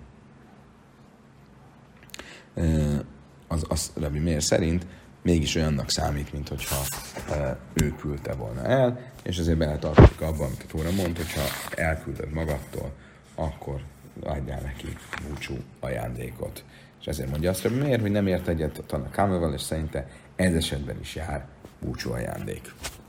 az, az Rabbi Meir szerint mégis olyannak számít, mint hogyha ő küldte volna el, és ezért beletartozik abban, amit a Tóra mond, hogyha elküldöd magadtól, akkor adjál neki búcsú ajándékot. És ezért mondja azt, hogy miért, hogy nem ért egyet a Tanakámával, és szerinte ez esetben is jár búcsú ajándék.